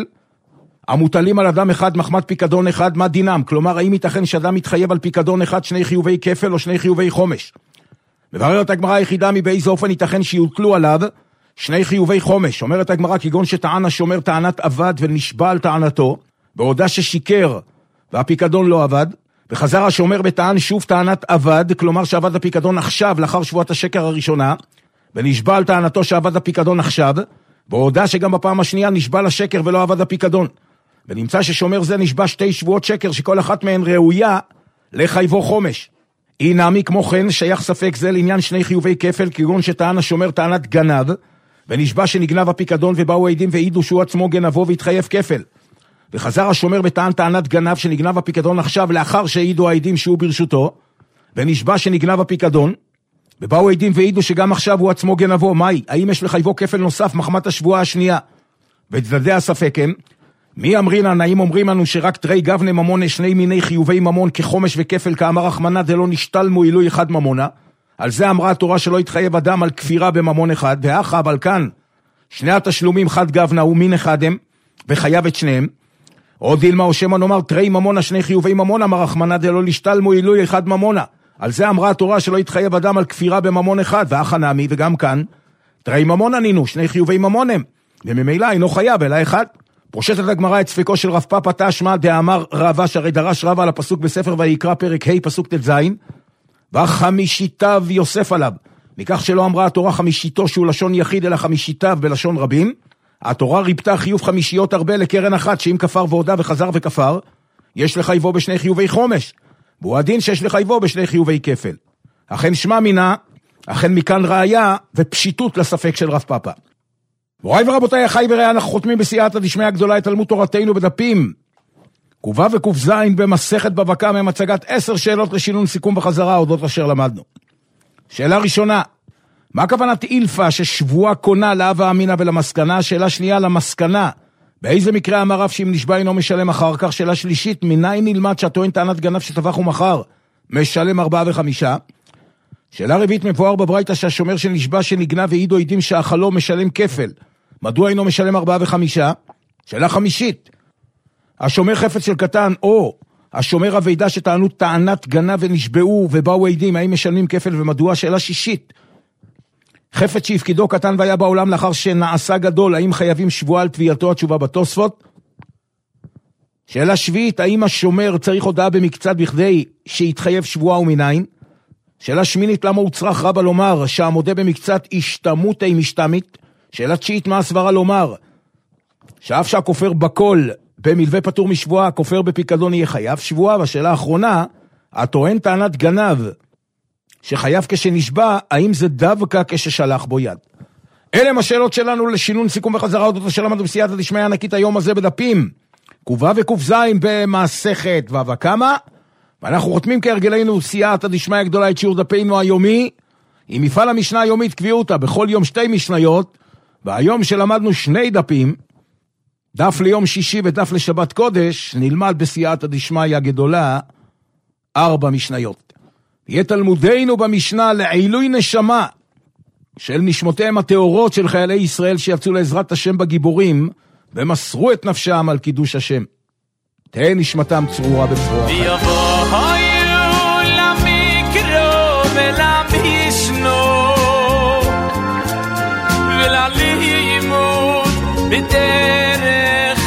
Speaker 3: המוטלים על אדם אחד מחמת פיקדון אחד, מה דינם? כלומר, האם ייתכן שאדם מתחייב על פיקדון אחד שני חיובי כפל או שני חיובי חומש? מבררת הגמרא היחידה מבאיזה אופן ייתכן שיוטלו עליו שני חיובי חומש. אומרת הגמרא כגון שטען השומר טענת עבד ונשבע על טענתו, בהודע ששיקר והפיקדון לא עבד, וחזר השומר וטען שוב טענת עבד, כלומר שעבד הפיקדון עכשיו לאחר שבועת השקר הראשונה, ונשבע על טענתו שעבד הפיקדון עכשיו, בהודע שגם בפעם השנייה נשבע לשקר ולא עבד הפיקדון. ונמצא ששומר זה נשבע שתי שבועות שקר שכל אחת מהן ראויה לחייבו חומש. אינמי כמו כן שייך ספק זה לעניין שני חיובי כפל, כגון שטען השומר טענת גנב, ונשבע שנגנב הפיקדון ובאו עדים והעידו שהוא עצמו גנבו והתחייב כפל. וחזר השומר וטען טענת גנב שנגנב הפיקדון עכשיו לאחר שהעידו העדים שהוא ברשותו, ונשבע שנגנב הפיקדון, ובאו עדים והעידו שגם עכשיו הוא עצמו גנבו. מהי? האם יש לחייבו כפל נוסף מחמת השבועה השנייה? וצדדי הספק הם, מי אמרינן? האם אומרים לנו שרק תרי גבנה ממון שני מיני חיובי ממון כחומש וכפל כאמר רחמנה דלא נשתלמו עילוי אחד ממונה? על זה אמרה התורה שלא יתחייב אדם על כפירה בממון אחד, ואחא אבל כאן שני התשלומים חד גבנה ומין אחד הם, וחייב את שניהם. או דילמה או שמה נאמר תרי ממונה שני חיובי ממון אמר רחמנה דלא נשתלמו עילוי אחד ממונה. על זה אמרה התורה שלא יתחייב אדם על כפירה בממון אחד, ואחא נמי, וגם כאן תרי ממון ענינו, שני חיובי ממון הם, וממילא אינו חייב אלא אחד. פושטת הגמרא את ספקו של רב פאפא תשמע דאמר רבא, שהרי דרש רבא על הפסוק בספר ויקרא פרק ה' פסוק ט"ז, וחמישיתיו יוסף עליו. מכך שלא אמרה התורה חמישיתו שהוא לשון יחיד אלא חמישיתיו בלשון רבים, התורה ריבתה חיוב חמישיות הרבה לקרן אחת, שאם כפר והודע וחזר וכפר, יש לחייבו בשני חיובי חומש, והוא הדין שיש לחייבו בשני חיובי כפל. אכן שמע מינה, אכן מכאן ראיה ופשיטות לספק של רב פאפא. מוריי ורבותיי, אחי ורעי, אנחנו חותמים בסייעתא דשמיא הגדולה את תלמוד תורתנו בדפים ק"ו וק"ז במסכת בבא קמא, עם הצגת 10 שאלות לשינון סיכום וחזרה אודות אשר למדנו. שאלה ראשונה, מה הכוונת אילפה ששבועה קונה להווה אמינה ולמסקנה? שאלה שנייה למסקנה. באיזה מקרה אמר רב שאם נשבע אינו משלם אחר כך? שאלה שלישית, מניין נלמד שהטוען טענת גנב שטבח ומחר משלם 4 ו5? שאלה רביעית, מבואר בברייתא שהשומר שנשבע שנגנב והעידו עדים שהחלום משלם כפל. מדוע אינו משלם 4 ו5? שאלה חמישית, השומר חפץ של קטן או השומר הוידה שטענו טענת גנב ונשבעו ובאו עדים, האם משלמים כפל ומדוע? שאלה שישית, חפץ שהפקידו קטן והיה בעולם לאחר שנעשה גדול, האם חייבים שבועה על תביעתו? התשובה בתוספות. שאלה שביעית, האם השומר צריך הודעה במקצת בכדי שיתחייב שבועה ומניין? שאלה שמינית, למה הוא צריך רבה לומר שהמודה במקצת השתמות היא משתמית? שאלה תשיעית, מה הסברה לומר שאף שהכופר בכל במלווה פטור משבועה, הכופר בפיקדון יהיה חייב שבועה? והשאלה האחרונה, הטוען טענת גנב שחייב כשנשבע, האם זה דווקא כששלח בו יד? אלה הם השאלות שלנו לשינון סיכום וחזרה עוד השאלה למדו בסייעתא דשמיא ענקית היום הזה בדפים קו"ו וק"ז במסכת בבא קמא, ואנחנו חותמים כהרגלנו סייעתא דשמיא גדולה את שיעור דפינו היומי עם מפעל המשנה היומית קביעותא בכל יום 2 משניות, והיום שלמדנו 2 דפים, דף ליום שישי ודף לשבת קודש, נלמד בסייעתא דשמיא גדולה 4 משניות. יהיה תלמודנו במשנה לעילוי נשמה של נשמותיהם הטהורות של חיילי ישראל שיצאו לעזרת השם בגיבורים ומסרו את נפשם על קידוש השם. תהא נשמתם צרורה בצרורה.
Speaker 4: ויבואו למקרא ולמשנה וללימוד בדרך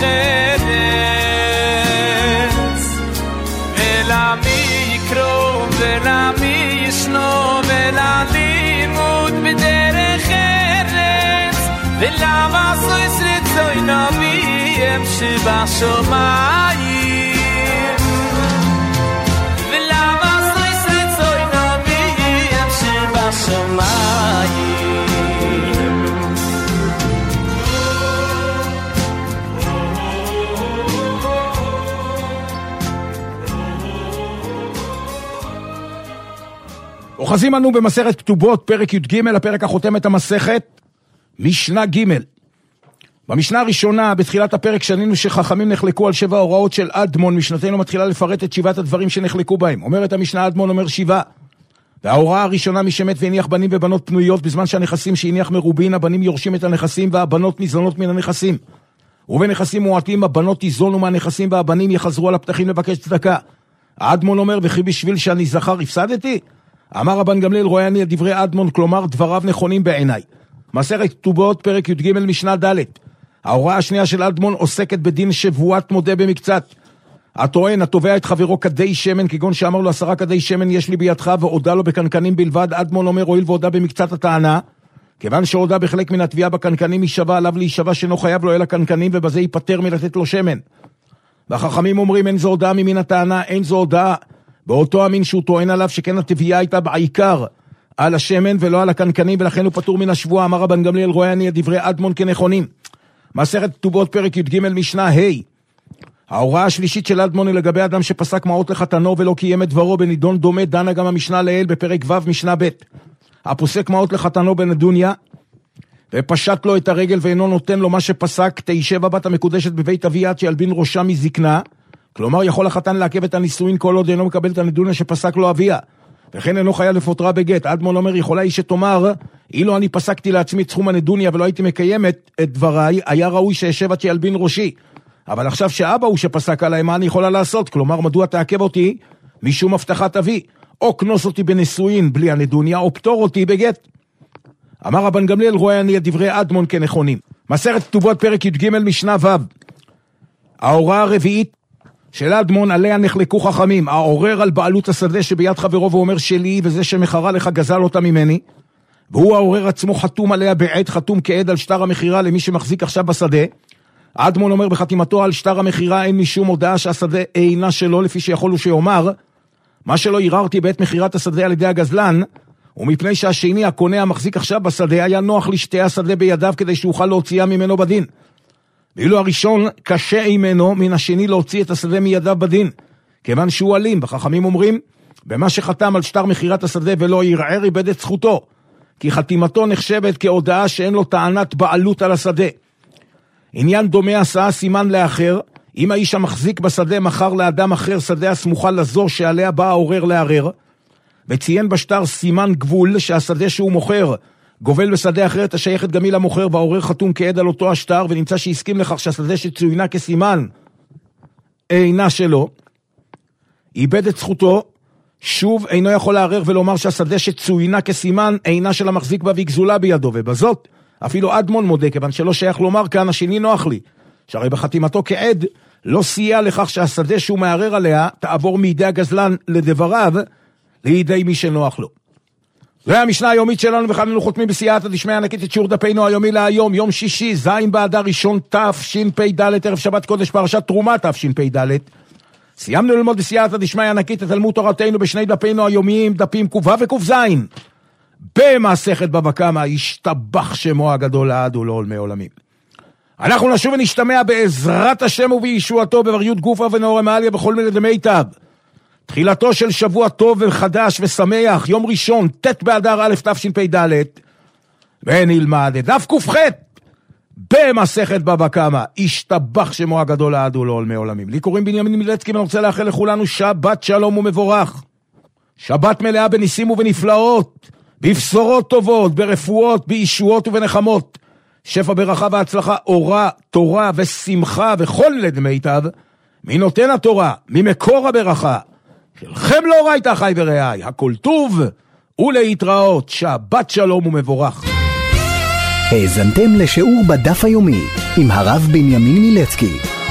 Speaker 4: ארץ ולמקרא ולמשנה וללימוד בדרך ארץ ולמעשות רצוי נביאים שבשמיים ולמעשות רצוי נביאים שבשמיים.
Speaker 3: אוחזים אנו במסכת כתובות, פרק י"ג, הפרק החותם את המסכת, משנה ג'. במשנה הראשונה, בתחילת הפרק, שנינו שחכמים נחלקו על 7 הוראות של אדמון, משנתנו מתחילה לפרט את 7 הדברים שנחלקו בהם. אומרת המשנה, אדמון אומר 7. וההוראה הראשונה, מי שמת והניח בנים ובנות פנויות, בזמן שהנכסים שהניח מרובין, הבנים יורשים את הנכסים והבנות ניזונות מן הנכסים. ובנכסים מועטים, הבנות ניזונו מהנכסים והבנים יחזרו על הפתחים לבקש צדקה. האדמון אומר, וכי בשביל שאני זכר הפסדתי? אמר רבן גמליאל, רואה אני את דברי אדמון, כלומר דבריו נכונים בעיניי. מסכת כתובות, פרק י"ג משנה ד'. ההוראה השנייה של אדמון עוסקת בדין שבועת מודה במקצת. הטוען התובע את חברו כדי שמן, כגון שאמר לו 10 כדי שמן יש לי בידך, והודע לו בקנקנים בלבד. אדמון אומר, הואיל והודע במקצת הטענה, כיוון שהודע בחלק מן התביעה בקנקנים, יישבע עליו להישבע שאינו חייב לו אלא קנקנים, ובזה ייפטר מלתת לו שמן. והחכמים אומרים, אין זו הודעה ממין הטענה, אין זו הודעה באותו המין שהוא טוען עליו, שכן התביעה הייתה בעיקר על השמן ולא על הקנקנים, ולכן הוא פטור מן השבועה. אמר רבן גמליאל, רואה אני את דברי אדמון כנכונים. מסכת כתובות, פרק י"ג משנה ה'. ההוראה השלישית של אדמון היא לגבי אדם שפסק מעות לחתנו ולא קיים את דברו, בנידון דומה דנה גם המשנה לעיל בפרק ו' משנה ב'. הפוסק מעות לחתנו בנדוניה ופשט לו את הרגל ואינו נותן לו מה שפסק, תישב הבת המקודשת בבית אביה עד שילבין ראשה מזקנה, כלומר יכול החתן לעכב את הנישואין כל עוד אינו מקבל את הנדוניה שפסק לו אביה, וכן אינו חייב לפוטרה בגט. אדמון אומר, יכולה היא שתאמר, אילו אני פסקתי לעצמי את סכום הנדוניה ולא הייתי מקיימת את דבריי, היה ראוי שישב עד שילבין ראשי, אבל עכשיו שאבא הוא שפסק עליי, מה אני יכולה לעשות? כלומר, מדוע תעכב אותי משום הבטחת אבי, או כנוס אותי בנישואין בלי הנדוניה, או פטור אותי בגט. אמר רבן גמליאל, רואה אני את דברי אדמון כנכונים. מסכת כתובות, פרק י"ג משנה ו'. ההוראה הרביעית של אדמון, עליה נחלקו חכמים. העורר על בעלות השדה שביד חברו ואומר שלי, וזה שמחרה לך גזל אותה ממני, והוא העורר עצמו חתום עליה בעד, חתום כעד על שטר המחירה למי שמחזיק עכשיו בשדה. אדמון אומר, בחתימתו על שטר המחירה אין משום הודעה שהשדה אינה שלו, לפי שיכול הוא שיאמר, מה שלא ערערתי בעת מחירת השדה על ידי הגזלן, ומפני שהשני הקונה המחזיק עכשיו בשדה היה נוח לשתי השדה בידיו כדי שאוכל להוציאה ממנו בדין. ואילו הראשון קשה ממנו מן השני להוציא את השדה מידיו בדין, כיוון שהוא אלים. וחכמים אומרים, במה שחתם על שטר מחירת השדה ולא ערער איבד את זכותו, כי חתימתו נחשבת כהודעה שאין לו טענת בעלות על השדה. עניין דומה עשה סימן לאחר, אם האיש המחזיק בשדה מכר לאדם אחר שדה הסמוכה לזו שעליה בא העורר לערר, וציין בשטר סימן גבול שהשדה שהוא מוכר גובל בשדה אחרת השייכת גם היא למוכר, והעורר חתום כעד על אותו השטר, ונמצא שהסכים לכך שהשדה שצוינה כסימן אינה שלו, איבד את זכותו, שוב אינו יכול לערר ולומר שהשדה שצוינה כסימן אינה של המחזיק בה והגזולה בידו, ובזאת אפילו אדמון מודה, כיוון שלא שייך לומר כאן השני נוח לי, שהרי בחתימתו כעד לא סייע לכך שהשדה שהוא מערר עליה תעבור מידי הגזלן לדבריו לידי מי שנוח לו. זה המשנה היומית שלנו, וכאן אנו חותמים בסייעתא דשמיא ענקית את שיעור דפנו היומי להיום, יום שישי, ז' באדר ראשון תשפ"ד, ערב שבת קודש, פרשת תרומה תשפ"ד. סיימנו ללמוד בסייעתא דשמיא ענקית את תלמוד תורתנו בשני דפינו היומיים, דפים ק"ו וק"ז. במסכת בבא קמא, ישתבח שמו הגדול לעד ולעולמי עולמים. אנחנו נשוב ונשתמע בעזרת השם ובישועתו בבריות גופה ונאור מעליה בכל מיני דמיטב. תחילתו של שבוע טוב וחדש ושמח, יום ראשון, ט' באדר א' תשפ"ד, ונלמד את דף ק"ח במסכת בבא קמא, ישתבח שמו הגדול לעד ולעולמי עולמים. לי קוראים בנימין מילצקי, ואני רוצה לאחל לכולנו שבת שלום ומבורך, שבת מלאה בניסים ובנפלאות, בבשורות טובות, ברפואות, בישועות ובנחמות, שפע ברכה והצלחה, אורה, תורה ושמחה וכל לדמיטב, מי נותן התורה, ממקור הברכה, שלכם לא ראית אחי ורעי, הכל טוב ולהתראות, שבת שלום ומבורך.
Speaker 2: האזנתם לשיעור בדף היומי עם הרב בנימין מילצקי.